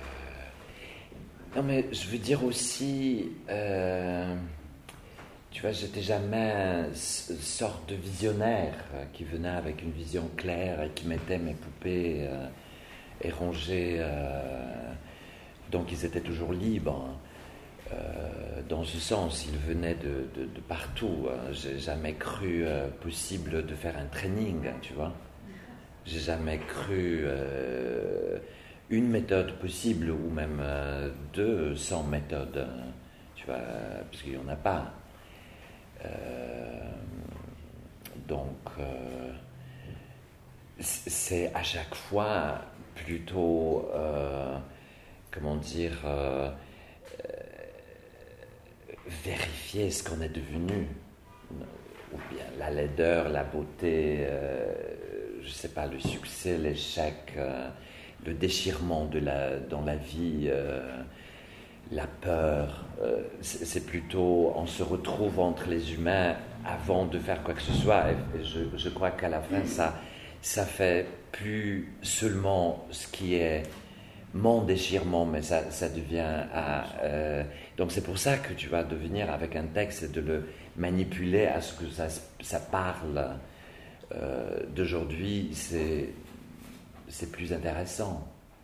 Non mais je veux dire aussi, euh... tu vois, j'étais jamais une sorte de visionnaire qui venait avec une vision claire et qui mettait mes poupées... Euh... et rangés, euh, donc ils étaient toujours libres. Euh, dans ce sens, ils venaient de, de, de partout. J'ai jamais cru euh, possible de faire un training, tu vois. J'ai jamais cru euh, une méthode possible, ou même euh, deux sans méthode, tu vois, parce qu'il n'y en a pas. Euh, donc, euh, c'est à chaque fois plutôt, euh, comment dire, euh, euh, vérifier ce qu'on est devenu, ou bien la laideur, la beauté, euh, je ne sais pas, le succès, l'échec, euh, le déchirement de la, dans la vie, euh, la peur. Euh, c'est, c'est plutôt, on se retrouve entre les humains avant de faire quoi que ce soit, et, et je, je crois qu'à la fin, ça, ça fait plus seulement ce qui est mon déchirement, mais ça, ça devient... À, euh, donc c'est pour ça que tu vas devenir avec un texte et de le manipuler à ce que ça, ça parle euh, d'aujourd'hui, c'est, c'est plus intéressant.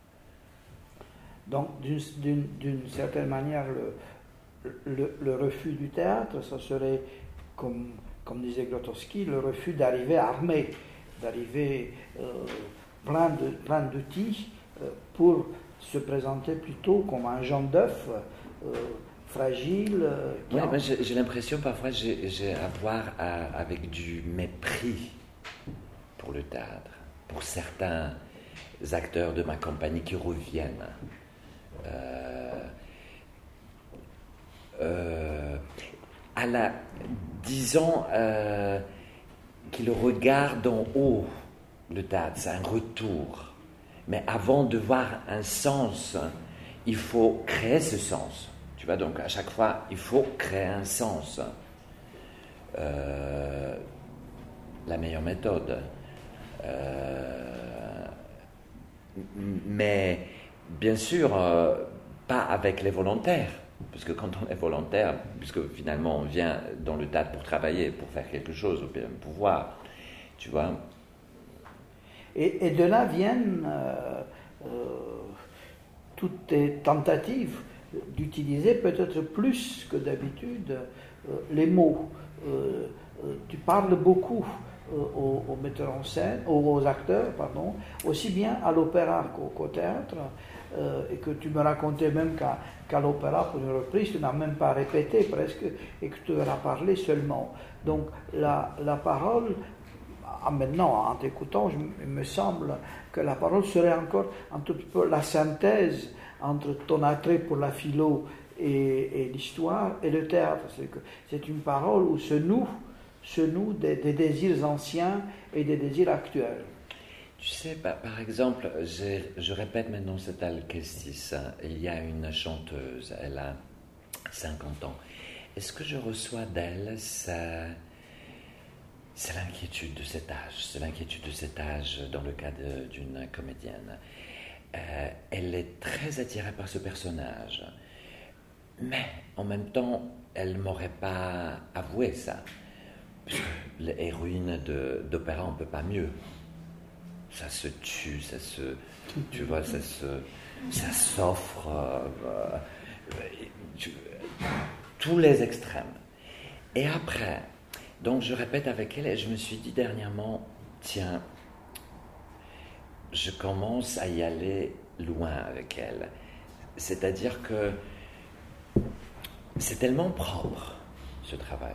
Donc d'une, d'une, d'une certaine manière, le, le, le refus du théâtre, ça serait, comme, comme disait Grotowski, le refus d'arriver armé, d'arriver euh, plein, de, plein d'outils euh, pour se présenter plutôt comme un genre d'œuf euh, fragile. Euh, ouais, a... moi j'ai, j'ai l'impression parfois j'ai, j'ai à voir à, avec du mépris pour le théâtre, pour certains acteurs de ma compagnie qui reviennent. Euh, euh, à la, disons euh, qu'ils regardent en haut le théâtre, c'est un retour. Mais avant de voir un sens, il faut créer ce sens. Tu vois, donc à chaque fois, il faut créer un sens. Euh, la meilleure méthode. Euh, mais bien sûr, euh, pas avec les volontaires. Parce que quand on est volontaire, puisque finalement on vient dans le théâtre pour travailler, pour faire quelque chose, ou bien pour voir, tu vois. Et, et de là viennent euh, euh, toutes tes tentatives d'utiliser peut-être plus que d'habitude euh, les mots. Euh, euh, tu parles beaucoup euh, aux, aux metteurs en scène, aux, aux acteurs, pardon, aussi bien à l'opéra qu'au, qu'au théâtre, euh, et que tu me racontais même qu'à, qu'à l'opéra, pour une reprise, tu n'as même pas répété presque, et que tu en as parlé seulement. Donc la, la parole... Ah, maintenant, en t'écoutant, je, il me semble que la parole serait encore un tout petit peu la synthèse entre ton attrait pour la philo et, et l'histoire et le théâtre. C'est, que c'est une parole où se nouent, se nouent des, des désirs anciens et des désirs actuels. Tu sais, bah, par exemple, je répète maintenant cet Alcestis. Il y a une chanteuse, elle a cinquante ans. Est-ce que je reçois d'elle ça... C'est l'inquiétude de cet âge, c'est l'inquiétude de cet âge dans le cas de, d'une comédienne. Euh, elle est très attirée par ce personnage, mais en même temps, elle ne m'aurait pas avoué ça. L'héroïne de, d'opéra, on ne peut pas mieux. Ça se tue, ça se, tu vois, ça se, ça s'offre, euh, tu, tous les extrêmes. Et après. Donc je répète avec elle et je me suis dit dernièrement, tiens, je commence à y aller loin avec elle. C'est-à-dire que c'est tellement propre, ce travail.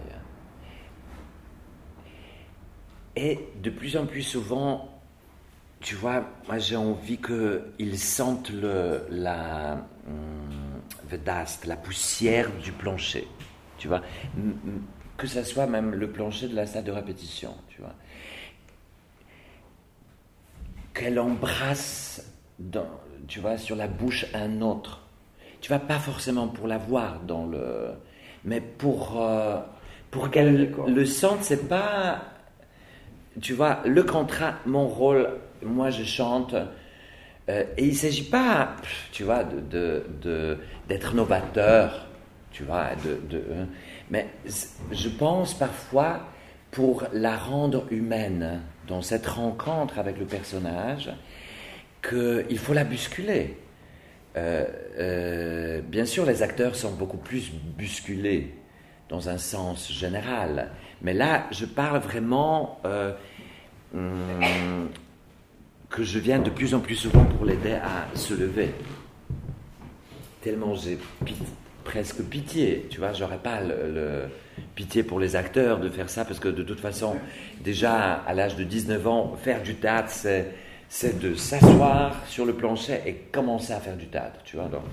Et de plus en plus souvent, tu vois, moi j'ai envie qu'ils sentent le, la, hum, the dust, la poussière du plancher, tu vois. Que ce soit même le plancher de la salle de répétition, tu vois. Qu'elle embrasse, dans, tu vois, sur la bouche un autre. Tu vois, pas forcément pour la voir dans le... Mais pour, euh, pour qu'elle le sente, c'est pas... Tu vois, le contrat, mon rôle, moi je chante, euh, et il ne s'agit pas, tu vois, de, de, de, d'être novateur, tu vois, de... de euh, mais je pense parfois, pour la rendre humaine, dans cette rencontre avec le personnage, qu'il faut la bousculer. Euh, euh, bien sûr, les acteurs sont beaucoup plus bousculés, dans un sens général. Mais là, je parle vraiment euh, hum, que je viens de plus en plus souvent pour l'aider à se lever. Tellement j'ai... presque pitié, tu vois, j'aurais pas le, le pitié pour les acteurs de faire ça, parce que de toute façon, déjà à l'âge de dix-neuf ans, faire du théâtre, c'est, c'est de s'asseoir sur le plancher et commencer à faire du théâtre, tu vois, donc...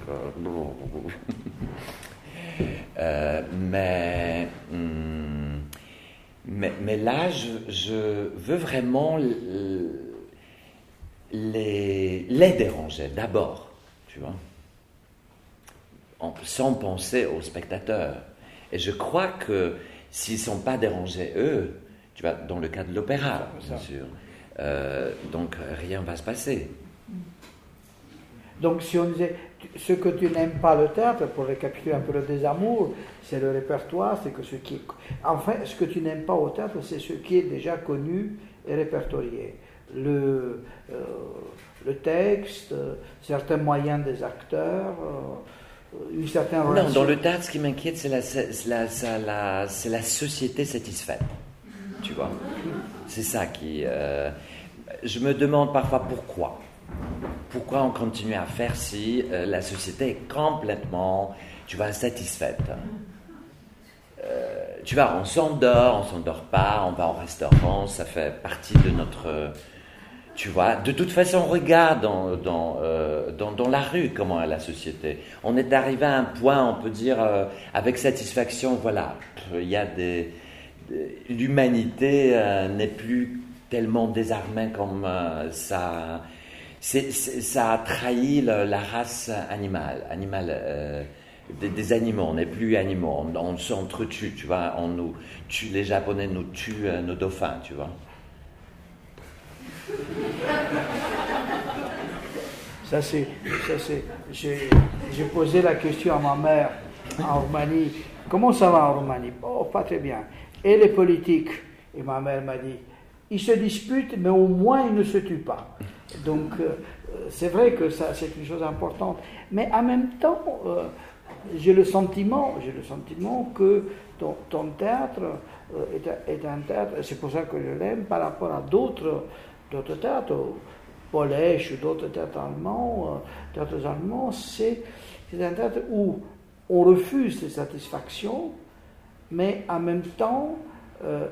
Euh, euh, mais, hum, mais, mais là, je, je veux vraiment les, les déranger, d'abord, tu vois, sans penser aux spectateurs. Et je crois que s'ils ne sont pas dérangés, eux, tu vois, dans le cas de l'opéra, bien sûr, euh, donc rien ne va se passer. Donc si on disait, ce que tu n'aimes pas le théâtre, pour récapituler un peu le désamour, c'est le répertoire, c'est que ce qui est... Enfin, ce que tu n'aimes pas au théâtre, c'est ce qui est déjà connu et répertorié. Le, euh, le texte, euh, certains moyens des acteurs... Euh, une certaine relation. Non, dans le théâtre, ce qui m'inquiète, c'est la, c'est la, c'est la, c'est la société satisfaite. Tu vois, c'est ça qui... Euh, je me demande parfois pourquoi. pourquoi on continue à faire si euh, la société est complètement, tu vois, satisfaite. Euh, tu vois, on s'endort, on s'endort pas, on va au restaurant, ça fait partie de notre... Tu vois, de toute façon, on regarde dans, dans, euh, dans, dans la rue comment est la société. On est arrivé à un point, on peut dire, euh, avec satisfaction, voilà, il y a des... des l'humanité euh, n'est plus tellement désarmée comme euh, ça... C'est, c'est, ça a trahi le, la race animale, animale euh, des, des animaux. On n'est plus animaux, on, on s'entretue, tu vois. On nous tue, les Japonais nous tuent euh, nos dauphins, tu vois. Ça c'est, ça c'est. J'ai, j'ai posé la question à ma mère en Roumanie. Comment ça va en Roumanie? Oh, pas très bien. Et les politiques? Et ma mère m'a dit, ils se disputent, mais au moins ils ne se tuent pas. Donc, euh, c'est vrai que ça, c'est une chose importante. Mais en même temps, euh, j'ai le sentiment, j'ai le sentiment que ton, ton théâtre euh, est, est un théâtre, c'est pour ça que je l'aime, par rapport à d'autres, d'autres théâtres, Polèche ou d'autres théâtres allemands, euh, théâtres allemands, c'est, c'est un théâtre où on refuse les satisfactions, mais en même temps, euh,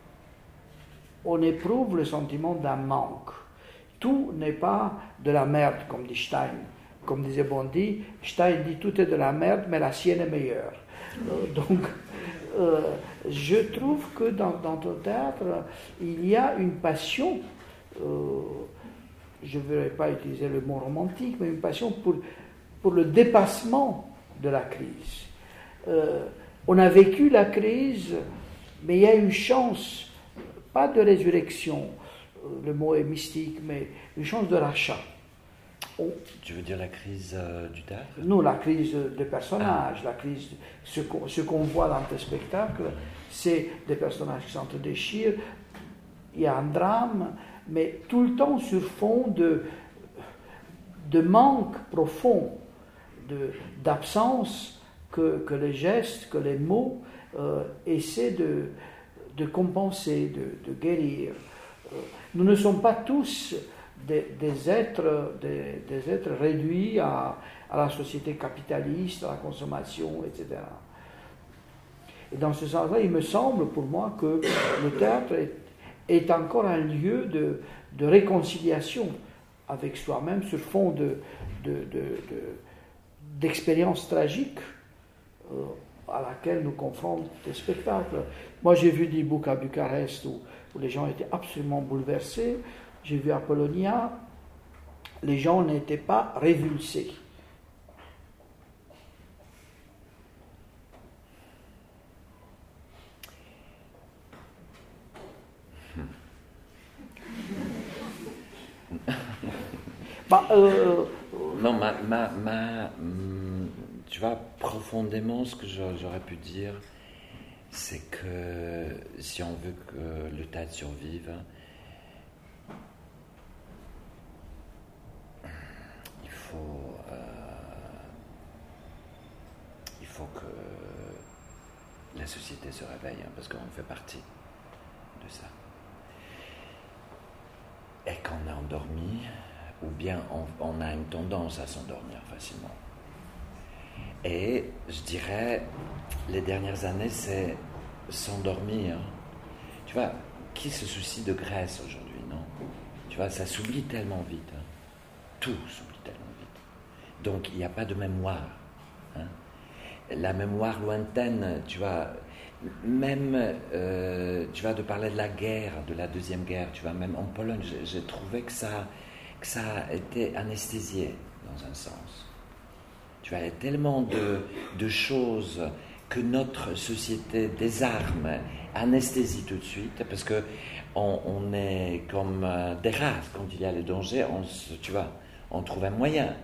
on éprouve le sentiment d'un manque. Tout n'est pas de la merde, comme dit Stein. Comme disait Bondy, Stein dit tout est de la merde, mais la sienne est meilleure. Euh, donc, euh, je trouve que dans, dans ton théâtre, il y a une passion, euh, je ne vais pas utiliser le mot romantique, mais une passion pour, pour le dépassement de la crise. Euh, on a vécu la crise, mais il y a une chance, pas de résurrection, le mot est mystique, mais une chance de rachat. On... Tu veux dire la crise euh, du théâtre? Non, la crise des personnages, ah. la crise, ce qu'on, ce qu'on voit dans tes spectacles, c'est des personnages qui s'entre-déchirent, il y a un drame, mais tout le temps sur fond de, de manque profond, de, d'absence que, que les gestes, que les mots euh, essaient de, de compenser, de, de guérir. Nous ne sommes pas tous des, des, êtres, des, des êtres réduits à, à la société capitaliste, à la consommation, et cetera. Et dans ce sens-là, il me semble pour moi que le théâtre est, est encore un lieu de, de réconciliation avec soi-même sur fond de, de, de, de, d'expériences tragiques euh, à laquelle nous confrontent des spectacles. Moi, j'ai vu des boucs à Bucarest où où les gens étaient absolument bouleversés. J'ai vu à Polonia, les gens n'étaient pas révulsés. bah, euh, non, ma, ma, ma, tu vois, profondément, ce que j'aurais pu dire, c'est que si on veut que le théâtre survive, il faut, euh, il faut que la société se réveille, hein, parce qu'on fait partie de ça. Et quand on est endormi, ou bien on, on a une tendance à s'endormir facilement. Et je dirais, les dernières années, c'est s'endormir. Tu vois, qui se soucie de Grèce aujourd'hui, non? Tu vois, ça s'oublie tellement vite. Hein. Tout s'oublie tellement vite. Donc, il n'y a pas de mémoire. Hein. La mémoire lointaine, tu vois, même, euh, tu vois, de parler de la guerre, de la Deuxième Guerre, tu vois, même en Pologne, j'ai, j'ai trouvé que ça, que ça était anesthésié, dans un sens. Tu vois, il y a tellement de, de choses que notre société désarme, anesthésie tout de suite, parce que on, on est comme euh, des rats. Quand il y a les dangers, on, tu vois, on trouve un moyen.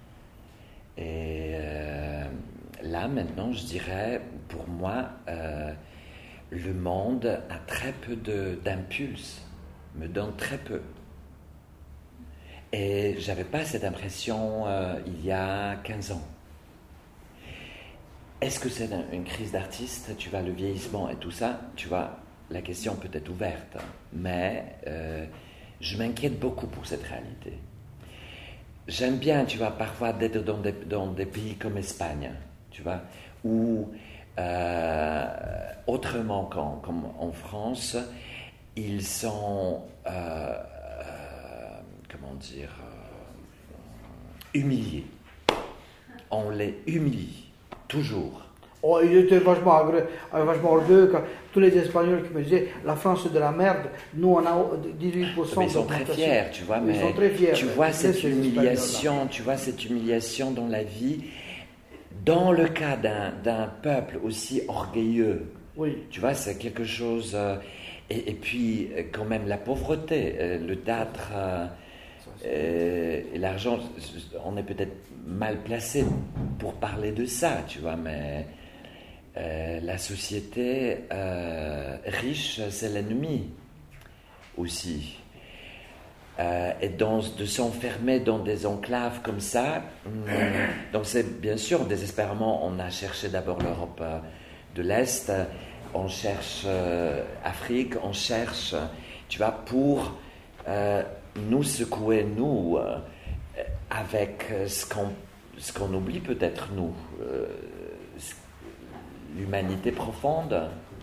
Et euh, là, maintenant, je dirais, pour moi, euh, le monde a très peu de, d'impulse, me donne très peu. Et je n'avais pas cette impression euh, il y a quinze ans. Est-ce que c'est une crise d'artiste? Tu vois, le vieillissement et tout ça, tu vois, la question peut être ouverte. Mais euh, je m'inquiète beaucoup pour cette réalité. j'aime bien, tu vois, parfois d'être dans des, dans des pays comme Espagne, tu vois, où euh, autrement qu'en, comme en France, ils sont, euh, euh, comment dire, euh, humiliés. On les humilie, toujours. Oh, ils étaient vachement, agré- vachement orgueilleux quand tous les Espagnols qui me disaient la France c'est de la merde, nous on a dix-huit pour cent Mais ils sont très fiers, tu vois, mais ils sont très fiers, tu vois c'est cette ces humiliation, tu vois cette humiliation dans la vie, dans le cas d'un, d'un peuple aussi orgueilleux. Oui. Tu vois, c'est quelque chose. Euh, et, et puis, euh, quand même, la pauvreté, euh, le théâtre euh, euh, et l'argent, on est peut-être mal placé pour parler de ça, tu vois, mais euh, la société euh, riche, c'est l'ennemi aussi. Euh, et dans, de s'enfermer dans des enclaves comme ça, hum, donc c'est bien sûr, désespérément, on a cherché d'abord l'Europe euh, de l'Est, on cherche euh, Afrique, on cherche, tu vois, pour euh, nous secouer, nous, euh, avec ce qu'on, ce qu'on oublie peut-être, nous, euh, l'humanité profonde,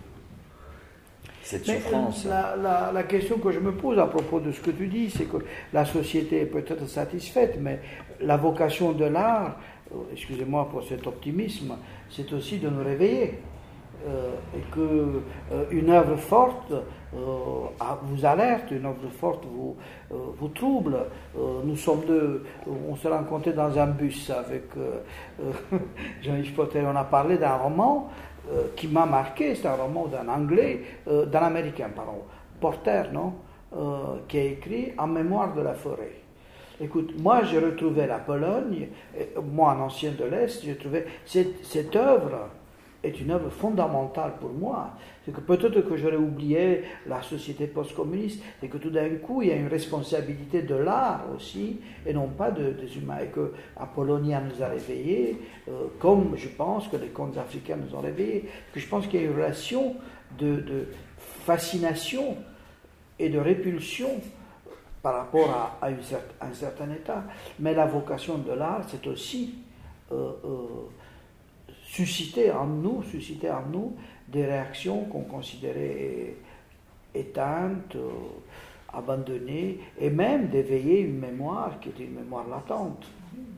cette Mais souffrance. La, la, la question que je me pose à propos de ce que tu dis, c'est que la société est peut-être satisfaite, mais la vocation de l'art, excusez-moi pour cet optimisme, c'est aussi de nous réveiller. Euh, et que euh, une œuvre forte euh, vous alerte, une œuvre forte vous, euh, vous trouble. Euh, nous sommes deux, on s'est rencontrés dans un bus avec euh, euh, Jean-Yves Potter, on a parlé d'un roman euh, qui m'a marqué, c'est un roman d'un anglais, euh, d'un américain, pardon, Porter, non, euh, qui a écrit En mémoire de la forêt. Écoute, moi j'ai retrouvé la Pologne, et, moi un ancien de l'Est, j'ai trouvé cette, cette œuvre est une œuvre fondamentale pour moi. C'est que peut-être que j'aurais oublié la société post-communiste, et que tout d'un coup, il y a une responsabilité de l'art aussi, et non pas de, des humains. Et que Apollonia nous a réveillés, euh, comme je pense que les contes africains nous ont réveillés. Que je pense qu'il y a une relation de, de fascination et de répulsion par rapport à, à, une cert, à un certain état. Mais la vocation de l'art, c'est aussi... Euh, euh, susciter en nous, susciter en nous des réactions qu'on considérait éteintes, euh, abandonnées, et même d'éveiller une mémoire qui était une mémoire latente.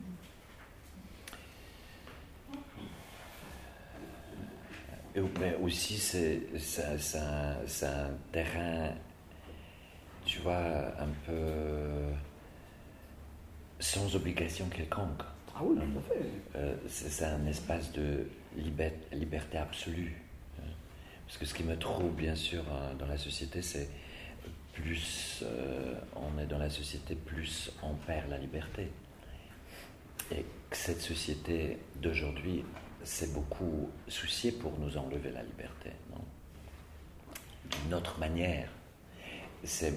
Mais aussi, c'est, c'est, c'est, un, c'est un terrain, tu vois, un peu sans obligation quelconque. Ah oui, tout à fait. Euh, c'est, c'est un espace de liber- liberté absolue. Parce que ce qui me trouble, bien sûr, dans la société, c'est plus euh, on est dans la société, plus on perd la liberté. Et que cette société d'aujourd'hui s'est beaucoup souciée pour nous enlever la liberté, non ? D'une autre manière. C'est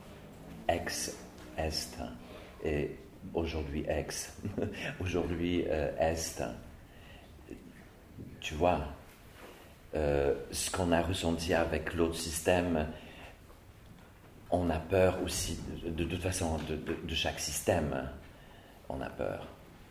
ex-est et aujourd'hui ex, aujourd'hui euh, est. Tu vois, euh, ce qu'on a ressenti avec l'autre système, on a peur aussi, de, de toute façon, de, de, de chaque système, on a peur.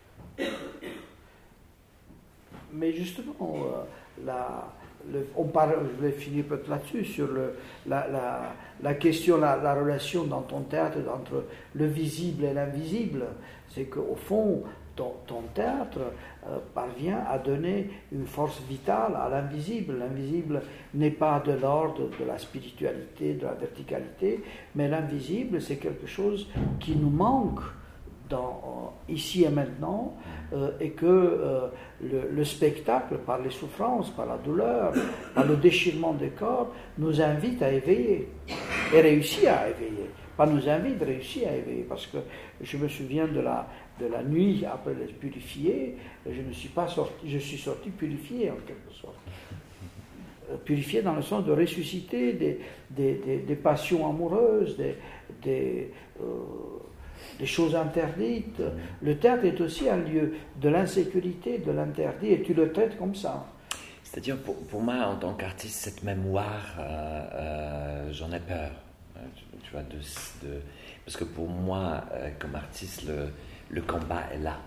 Mais justement, euh, la, le, on parle, je vais finir peut-être là-dessus, sur le, la, la, la question, la, la relation dans ton théâtre entre le visible et l'invisible. C'est qu'au fond, ton, ton théâtre euh, parvient à donner une force vitale à l'invisible. L'invisible n'est pas de l'ordre de la spiritualité, de la verticalité, mais l'invisible, c'est quelque chose qui nous manque dans, ici et maintenant, euh, et que euh, le, le spectacle, par les souffrances, par la douleur, par le déchirement des corps, nous invite à éveiller, et réussit à éveiller. Pas nous invite, réussit à éveiller, parce que je me souviens de la, de la nuit après les purifiés, je ne suis pas sorti, je suis sorti purifié en quelque sorte. Purifié dans le sens de ressusciter des, des, des, des passions amoureuses, des... des euh, des choses interdites. Le théâtre est aussi un lieu de l'insécurité, de l'interdit, et tu le traites comme ça. C'est-à-dire, pour, pour moi, en tant qu'artiste, cette mémoire, euh, euh, j'en ai peur. Tu, tu vois, de, de, parce que pour moi, euh, comme artiste, le, le combat est là,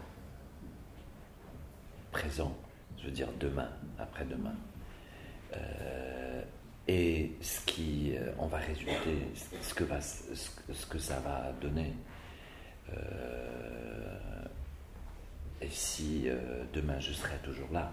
présent, je veux dire demain, après-demain. Euh, et ce qui euh, en va résulter, ce que, va, ce, ce que ça va donner. Euh, et si euh, demain je serai toujours là.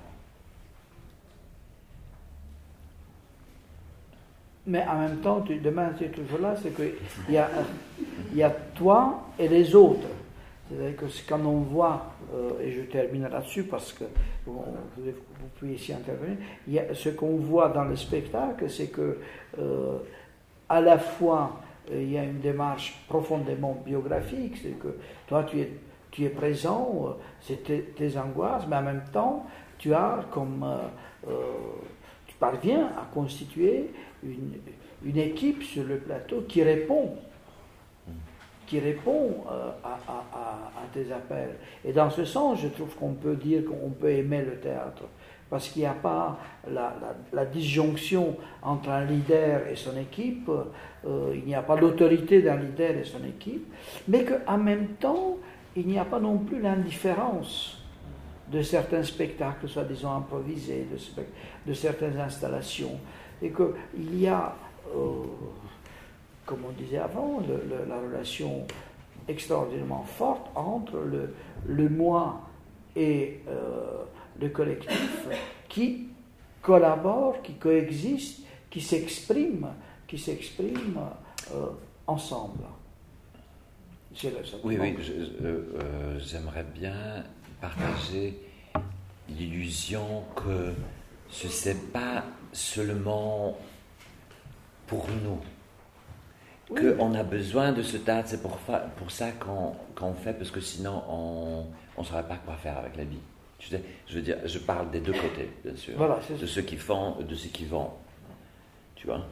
Mais en même temps, tu, demain tu es toujours là, c'est qu'il y a, il y a toi et les autres. C'est-à-dire que quand on voit, euh, et je termine là-dessus parce que vous, vous pouvez ici intervenir, il y a, ce qu'on voit dans le spectacle, c'est que euh, à la fois euh, il y a une démarche profondément biographique, c'est que toi tu es, tu es présent, euh, c'est tes, tes angoisses, mais en même temps tu as comme euh, euh, tu parviens à constituer une, une équipe sur le plateau qui répond. qui répond euh, à, à, à, à tes appels. Et dans ce sens, je trouve qu'on peut dire qu'on peut aimer le théâtre, parce qu'il n'y a pas la, la, la disjonction entre un leader et son équipe, euh, il n'y a pas l'autorité d'un leader et son équipe, mais qu'en même temps, il n'y a pas non plus l'indifférence de certains spectacles, soi-disant improvisés, de, spe- de certaines installations, et qu'il y a... Euh, comme on disait avant, le, le, la relation extraordinairement forte entre le, le moi et euh, le collectif qui collaborent, qui coexistent, qui s'expriment, qui s'expriment euh, ensemble. C'est le, oui, oui, je, euh, j'aimerais bien partager l'illusion que ce n'est pas seulement pour nous. Oui. Qu'on a besoin de ce théâtre, c'est pour, fa- pour ça qu'on, qu'on fait, parce que sinon on ne saurait pas quoi faire avec la vie. Tu sais, je veux dire, je parle des deux côtés, bien sûr, voilà, c'est de ça. ceux qui font, de ceux qui vont. Tu vois.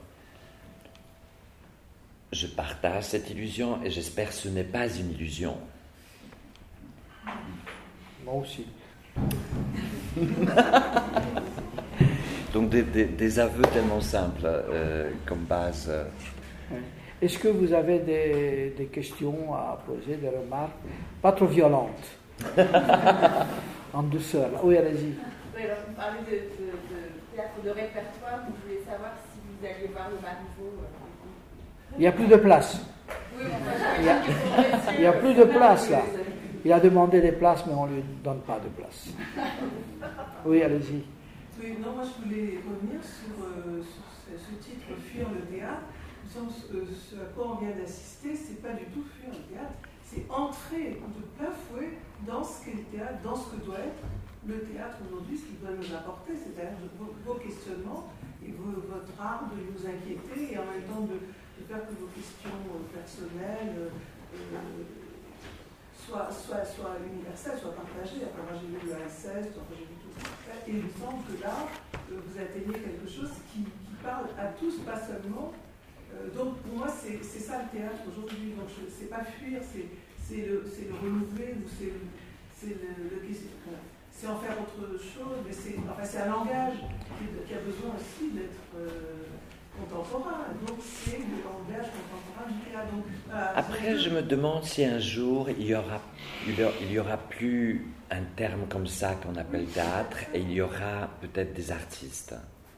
Je partage cette illusion et j'espère que ce n'est pas une illusion. Moi aussi. Donc des, des, des aveux tellement simples euh, comme base. Euh, Oui. Est-ce que vous avez des, des questions à poser, des remarques? Pas trop violentes. En douceur. Oui, allez-y. Oui, alors vous parlez de, de, de théâtre de répertoire. Je voulais savoir si vous alliez voir le Marivaux. Il n'y a plus de place. Oui, enfin, Il y a, il y a plus de place là. Il a demandé des places, mais on ne lui donne pas de place. Oui, allez-y. Oui, non, moi je voulais revenir sur, euh, sur ce, ce titre Fuir le théâtre. Au sens, euh, ce à quoi on vient d'assister, c'est pas du tout fuir le théâtre, c'est entrer de plein fouet dans ce qu'est le théâtre, dans ce que doit être le théâtre aujourd'hui, ce qu'il doit nous apporter, c'est-à-dire vos, vos questionnements et vos, votre art de nous inquiéter et en même temps de, de faire que vos questions euh, personnelles euh, soient, soient, soient universelles, soient partagées. Enfin, moi j'ai vu le inceste, enfin j'ai vu tout ça, et il me semble que là, euh, vous atteignez quelque chose qui, qui parle à tous, pas seulement. Euh, donc pour moi c'est, c'est ça le théâtre aujourd'hui, donc je, c'est pas fuir, c'est, c'est, le, c'est le renouveler, ou c'est, c'est, le, le, c'est en faire autre chose, mais c'est, enfin, c'est un langage qui, qui a besoin aussi d'être euh, contemporain, donc c'est le langage contemporain du théâtre. Donc, euh, Après, je me demande si un jour il y aura, il y aura plus un terme comme ça qu'on appelle théâtre, et il y aura peut-être des artistes.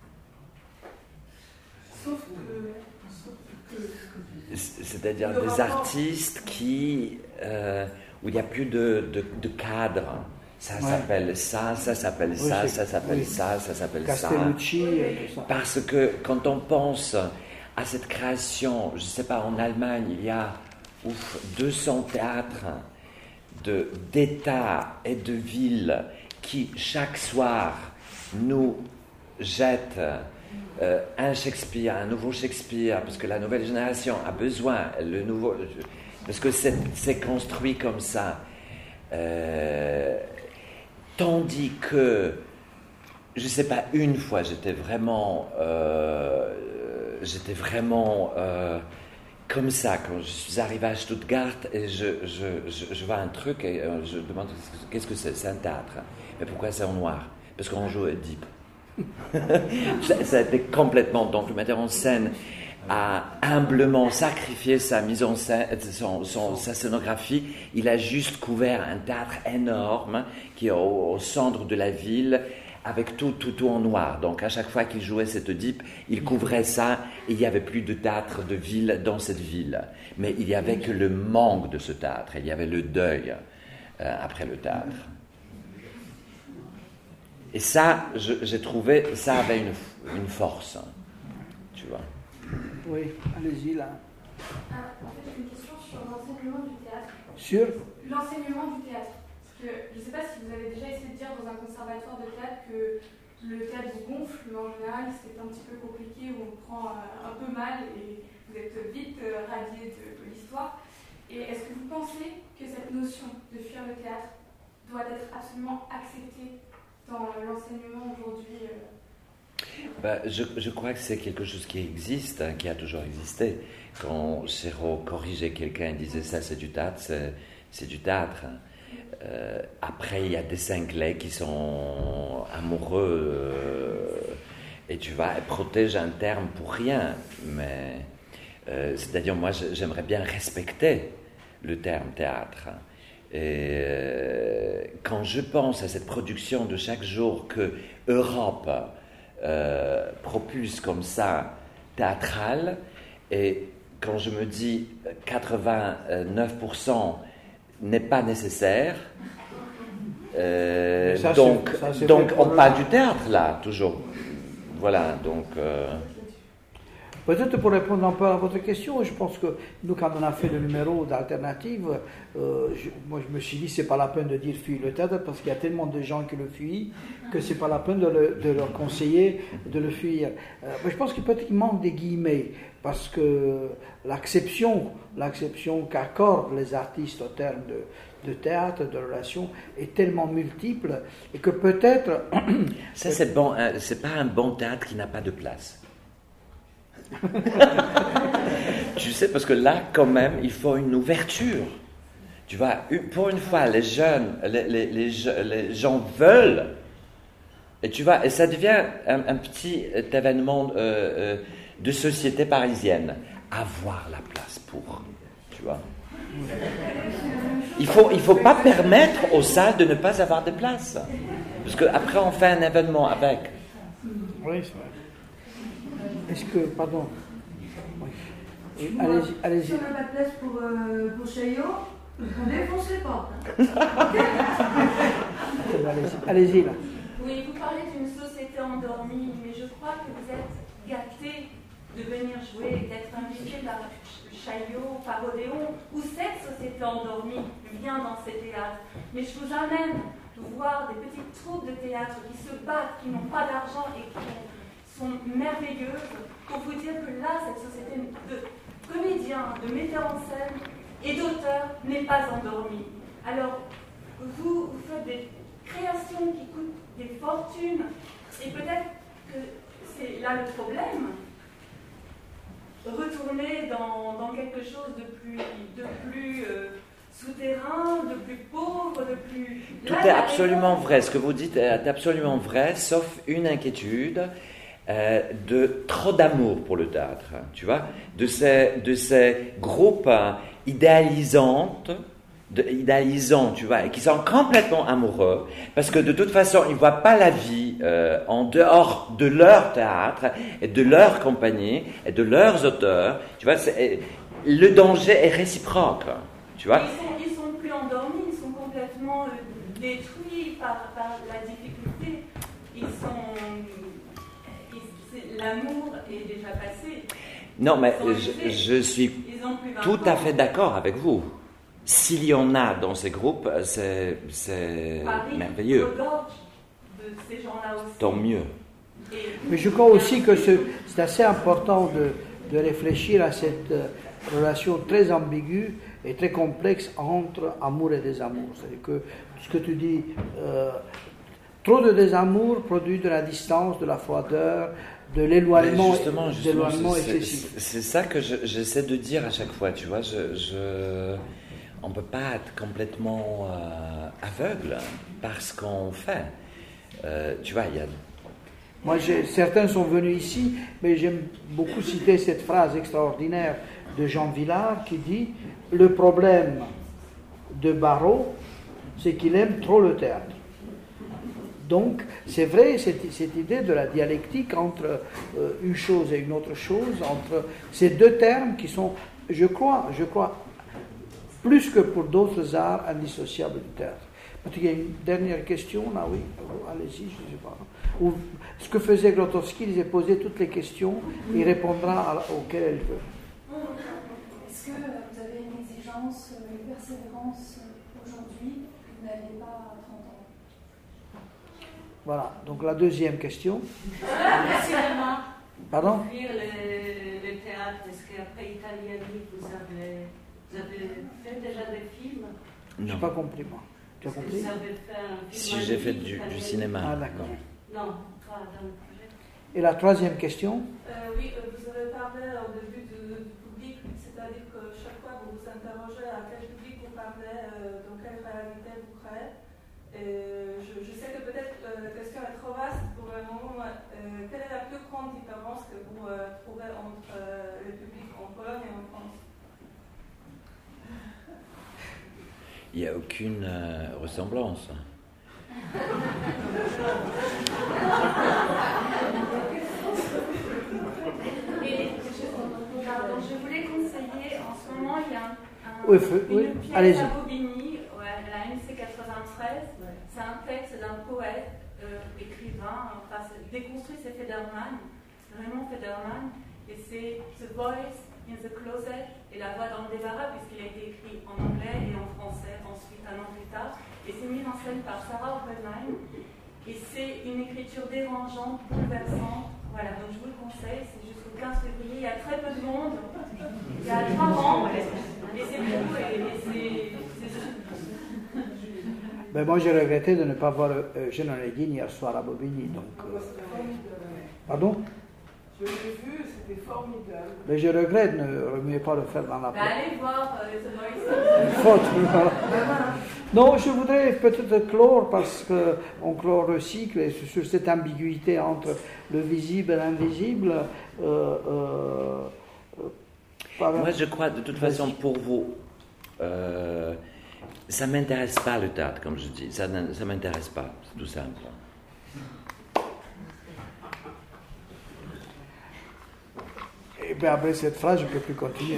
Sauf que... C'est-à-dire des artistes qui, euh, où il n'y a plus de, de, de cadre. Ça ouais. s'appelle ça, ça s'appelle oui, ça, ça s'appelle oui. ça, ça s'appelle ça. Et tout ça. Parce que quand on pense à cette création, je ne sais pas, en Allemagne, il y a ouf, deux cents théâtres de, d'États et de villes qui, chaque soir, nous jettent Euh, un Shakespeare, un nouveau Shakespeare, parce que la nouvelle génération a besoin, le nouveau, parce que c'est, c'est construit comme ça. Euh, tandis que, je ne sais pas, une fois, j'étais vraiment, euh, j'étais vraiment euh, comme ça, quand je suis arrivé à Stuttgart, et je, je, je, je vois un truc, et je demande, qu'est-ce que c'est? C'est un théâtre. Mais pourquoi c'est en noir? Parce qu'on joue Oedipe. ça, ça a été complètement, donc le metteur en scène a humblement sacrifié sa mise en scène, son, son, sa scénographie. Il a juste couvert un théâtre énorme qui est au, au centre de la ville, avec tout, tout, tout en noir. Donc à chaque fois qu'il jouait cette Oedipe, il couvrait ça, et il n'y avait plus de théâtre de ville dans cette ville. Mais il n'y avait que le manque de ce théâtre, il y avait le deuil euh, après le théâtre. Et ça, je, j'ai trouvé, ça avait une, une force, tu vois. Oui, allez-y là. Ah, en fait, j'ai une question sur l'enseignement du théâtre. Sur L'enseignement du théâtre. Parce que je ne sais pas si vous avez déjà essayé de dire dans un conservatoire de théâtre que le théâtre vous gonfle, mais en général, c'est un petit peu compliqué, où on prend un peu mal et vous êtes vite radié de, de l'histoire. Et est-ce que vous pensez que cette notion de fuir le théâtre doit être absolument acceptée dans l'enseignement aujourd'hui? Ben, je, je crois que c'est quelque chose qui existe, hein, qui a toujours existé. Quand Chéreau corrigeait quelqu'un et disait ça, c'est du théâtre, c'est, c'est du théâtre. Hein. Euh, après, il y a des cinglés qui sont amoureux euh, et tu vois, ils protègent un terme pour rien. Mais euh, c'est-à-dire, moi, j'aimerais bien respecter le terme théâtre. Et euh, quand je pense à cette production de chaque jour que Europe Euh, propulse comme ça, théâtral, et quand je me dis quatre-vingt-neuf pour cent n'est pas nécessaire, euh, ça, donc, c'est, ça, donc on parle du théâtre là, toujours. Voilà, donc... Euh... Peut-être pour répondre un peu à votre question, je pense que nous, quand on a fait le numéro d'alternative, euh, je, moi je me suis dit, c'est pas la peine de dire fuir le théâtre, parce qu'il y a tellement de gens qui le fuient, que c'est pas la peine de, le, de leur conseiller de le fuir. Euh, mais je pense qu'il peut-être qu'il manque des guillemets, parce que l'acception, l'acception qu'accordent les artistes au terme de, de théâtre, de relations, est tellement multiple, et que peut-être... Ça, c'est bon, hein, c'est pas un bon théâtre qui n'a pas de place. Tu sais, parce que là, quand même, il faut une ouverture. Tu vois, pour une fois, les jeunes, les, les, les, les gens veulent, et tu vois, et ça devient un, un petit événement euh, euh, de société parisienne. Avoir la place pour, tu vois. Il faut, il faut pas permettre aux salles de ne pas avoir de place, parce qu'après on fait un événement avec. Oui, c'est vrai. Est-ce que, pardon, oui. allez-y, allez-y. Si on n'a pas de place pour, euh, pour Chaillot, on défonce les portes. allez-y, allez-y là. Oui, vous parlez d'une société endormie, mais je crois que vous êtes gâtés de venir jouer, d'être invité par Chaillot, par Odéon, où cette société endormie vient dans ces théâtres. Mais je vous amène voir des petites troupes de théâtre qui se battent, qui n'ont pas d'argent et qui sont merveilleuses, pour vous dire que là, cette société de comédiens, de metteurs en scène et d'auteurs n'est pas endormie. Alors, vous, vous faites des créations qui coûtent des fortunes, et peut-être que c'est là le problème. Retourner dans, dans quelque chose de plus, de plus euh, souterrain, de plus pauvre, de plus... Tout là, est absolument vrai, ce que vous dites est absolument vrai, sauf une inquiétude. Euh, de trop d'amour pour le théâtre, tu vois, de ces, de ces groupes idéalisants, de, idéalisants, tu vois, et qui sont complètement amoureux, parce que de toute façon, ils ne voient pas la vie euh, en dehors de leur théâtre, et de leur compagnie, et de leurs auteurs, tu vois, c'est, le danger est réciproque, tu vois. Ils sont, ils sont plus endormis, ils sont complètement euh, détruits par, par la difficulté, ils sont... L'amour est déjà passé. Non, mais je, je suis tout à fait d'accord avec vous. S'il y en a dans ces groupes, c'est, c'est Paris merveilleux. De ces gens-là aussi. Tant mieux. Et mais je crois aussi que c'est, c'est assez important de, de réfléchir à cette relation très ambiguë et très complexe entre amour et désamour. C'est-à-dire que ce que tu dis, euh, trop de désamour produit de la distance, de la froideur, de l'éloignement, justement, justement, d'éloignement c'est, excessif. C'est, c'est ça que je, j'essaie de dire à chaque fois, tu vois. Je, je, on ne peut pas être complètement euh, aveugle par ce qu'on fait. Euh, tu vois, il y a Moi, certains sont venus ici, mais j'aime beaucoup citer cette phrase extraordinaire de Jean Villard qui dit « Le problème de Barrault, c'est qu'il aime trop le théâtre ». Donc, c'est vrai, cette, cette idée de la dialectique entre euh, une chose et une autre chose, entre ces deux termes qui sont, je crois, je crois, plus que pour d'autres arts, indissociables du théâtre. Il y a une dernière question, là, oui, allez-y, je ne sais pas. Ou, ce que faisait Grotowski, il a posé toutes les questions, il répondra à, auxquelles elle veut. Est-ce que vous avez une exigence, une persévérance aujourd'hui que vous n'aviez pas à trente ans? Voilà, donc la deuxième question. Le cinéma. Pardon? Fuir le, le théâtre, est-ce qu'après Italiani, vous avez, vous avez fait déjà des films? Je n'ai pas compris, moi. Tu as compris? Vous avez fait un film? Si j'ai fait du, du cinéma. Ah, d'accord. Non, pas dans le projet. Et la troisième question? Euh, oui, euh, vous avez parlé au début du, du public, c'est-à-dire que chaque fois vous vous interrogez à quel public vous parlez, euh, dans quelle réalité vous créez. Et je, je sais que peut-être euh, la question est trop vaste pour le moment. Euh, quelle est la plus grande différence que vous euh, trouvez entre euh, le public en Pologne et en France? Il n'y a aucune euh, ressemblance. Et je, pardon, je voulais conseiller, en ce moment, il y a un, un, Oui, une oui, pièce allez-y. à Bobigny, ouais, la M C quatre-vingt-treize. Ouais. C'est un texte d'un poète, euh, écrivain, enfin, déconstruit, c'est Federman, Raymond Federman, et c'est The Voice in the Closet, et la voix dans le débarras, puisqu'il a été écrit en anglais et en français, ensuite un an plus tard, et c'est mis en scène par Sarah Oppenheim, et c'est une écriture dérangeante, bouleversante. Voilà, donc je vous le conseille, c'est jusqu'au quinze février, il y a très peu de monde, il y a trois rangs, ouais. Et c'est beau, et, et c'est super. Ben moi, j'ai regretté de ne pas voir euh, Jean Onegin hier soir à Bobigny. Donc, euh... Pardon? Je l'ai vu, c'était formidable. Mais je regrette, ne remuez pas le faire dans la Bah, allez voir euh, The Voice. Faute. Non, je voudrais peut-être clore, parce qu'on clore le cycle, et sur cette ambiguïté entre le visible et l'invisible. Euh, euh, euh, Moi, je crois, de toute façon, pour vous, euh, ça ne m'intéresse pas le théâtre, comme je dis. Ça ne m'intéresse pas, c'est tout simple. Et bien après cette phrase, je ne peux plus continuer.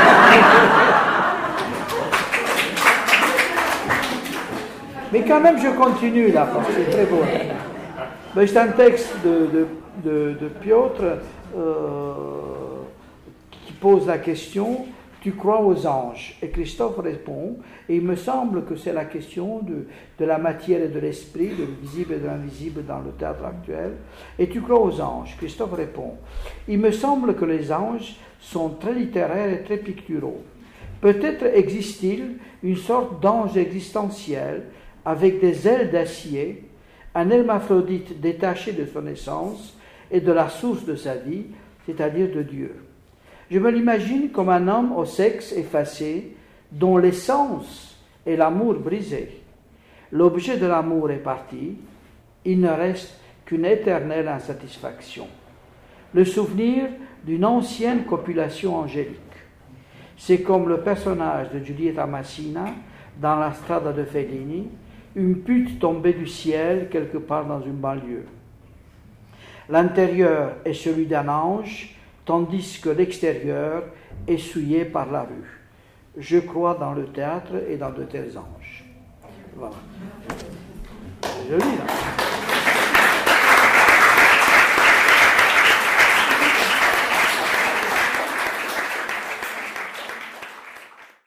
Mais quand même, je continue là, parce que c'est très beau. Mais c'est un texte de, de, de, de Piotr euh, qui pose la question « Tu crois aux anges ?» Et Christophe répond, et il me semble que c'est la question de, de la matière et de l'esprit, de visible et de l'invisible dans le théâtre actuel. « Et tu crois aux anges ?» Christophe répond, « Il me semble que les anges sont très littéraires et très picturaux. Peut-être existe-t-il une sorte d'ange existentiel avec des ailes d'acier, un hermaphrodite détaché de son essence et de la source de sa vie, c'est-à-dire de Dieu. Je me l'imagine comme un homme au sexe effacé, dont l'essence est l'amour brisé. L'objet de l'amour est parti, il ne reste qu'une éternelle insatisfaction. Le souvenir d'une ancienne copulation angélique. C'est comme le personnage de Giulietta Massina dans La Strada de Fellini, une pute tombée du ciel quelque part dans une banlieue. L'intérieur est celui d'un ange, tandis que l'extérieur est souillé par la rue. Je crois dans le théâtre et dans de tels anges. Voilà. C'est joli, là.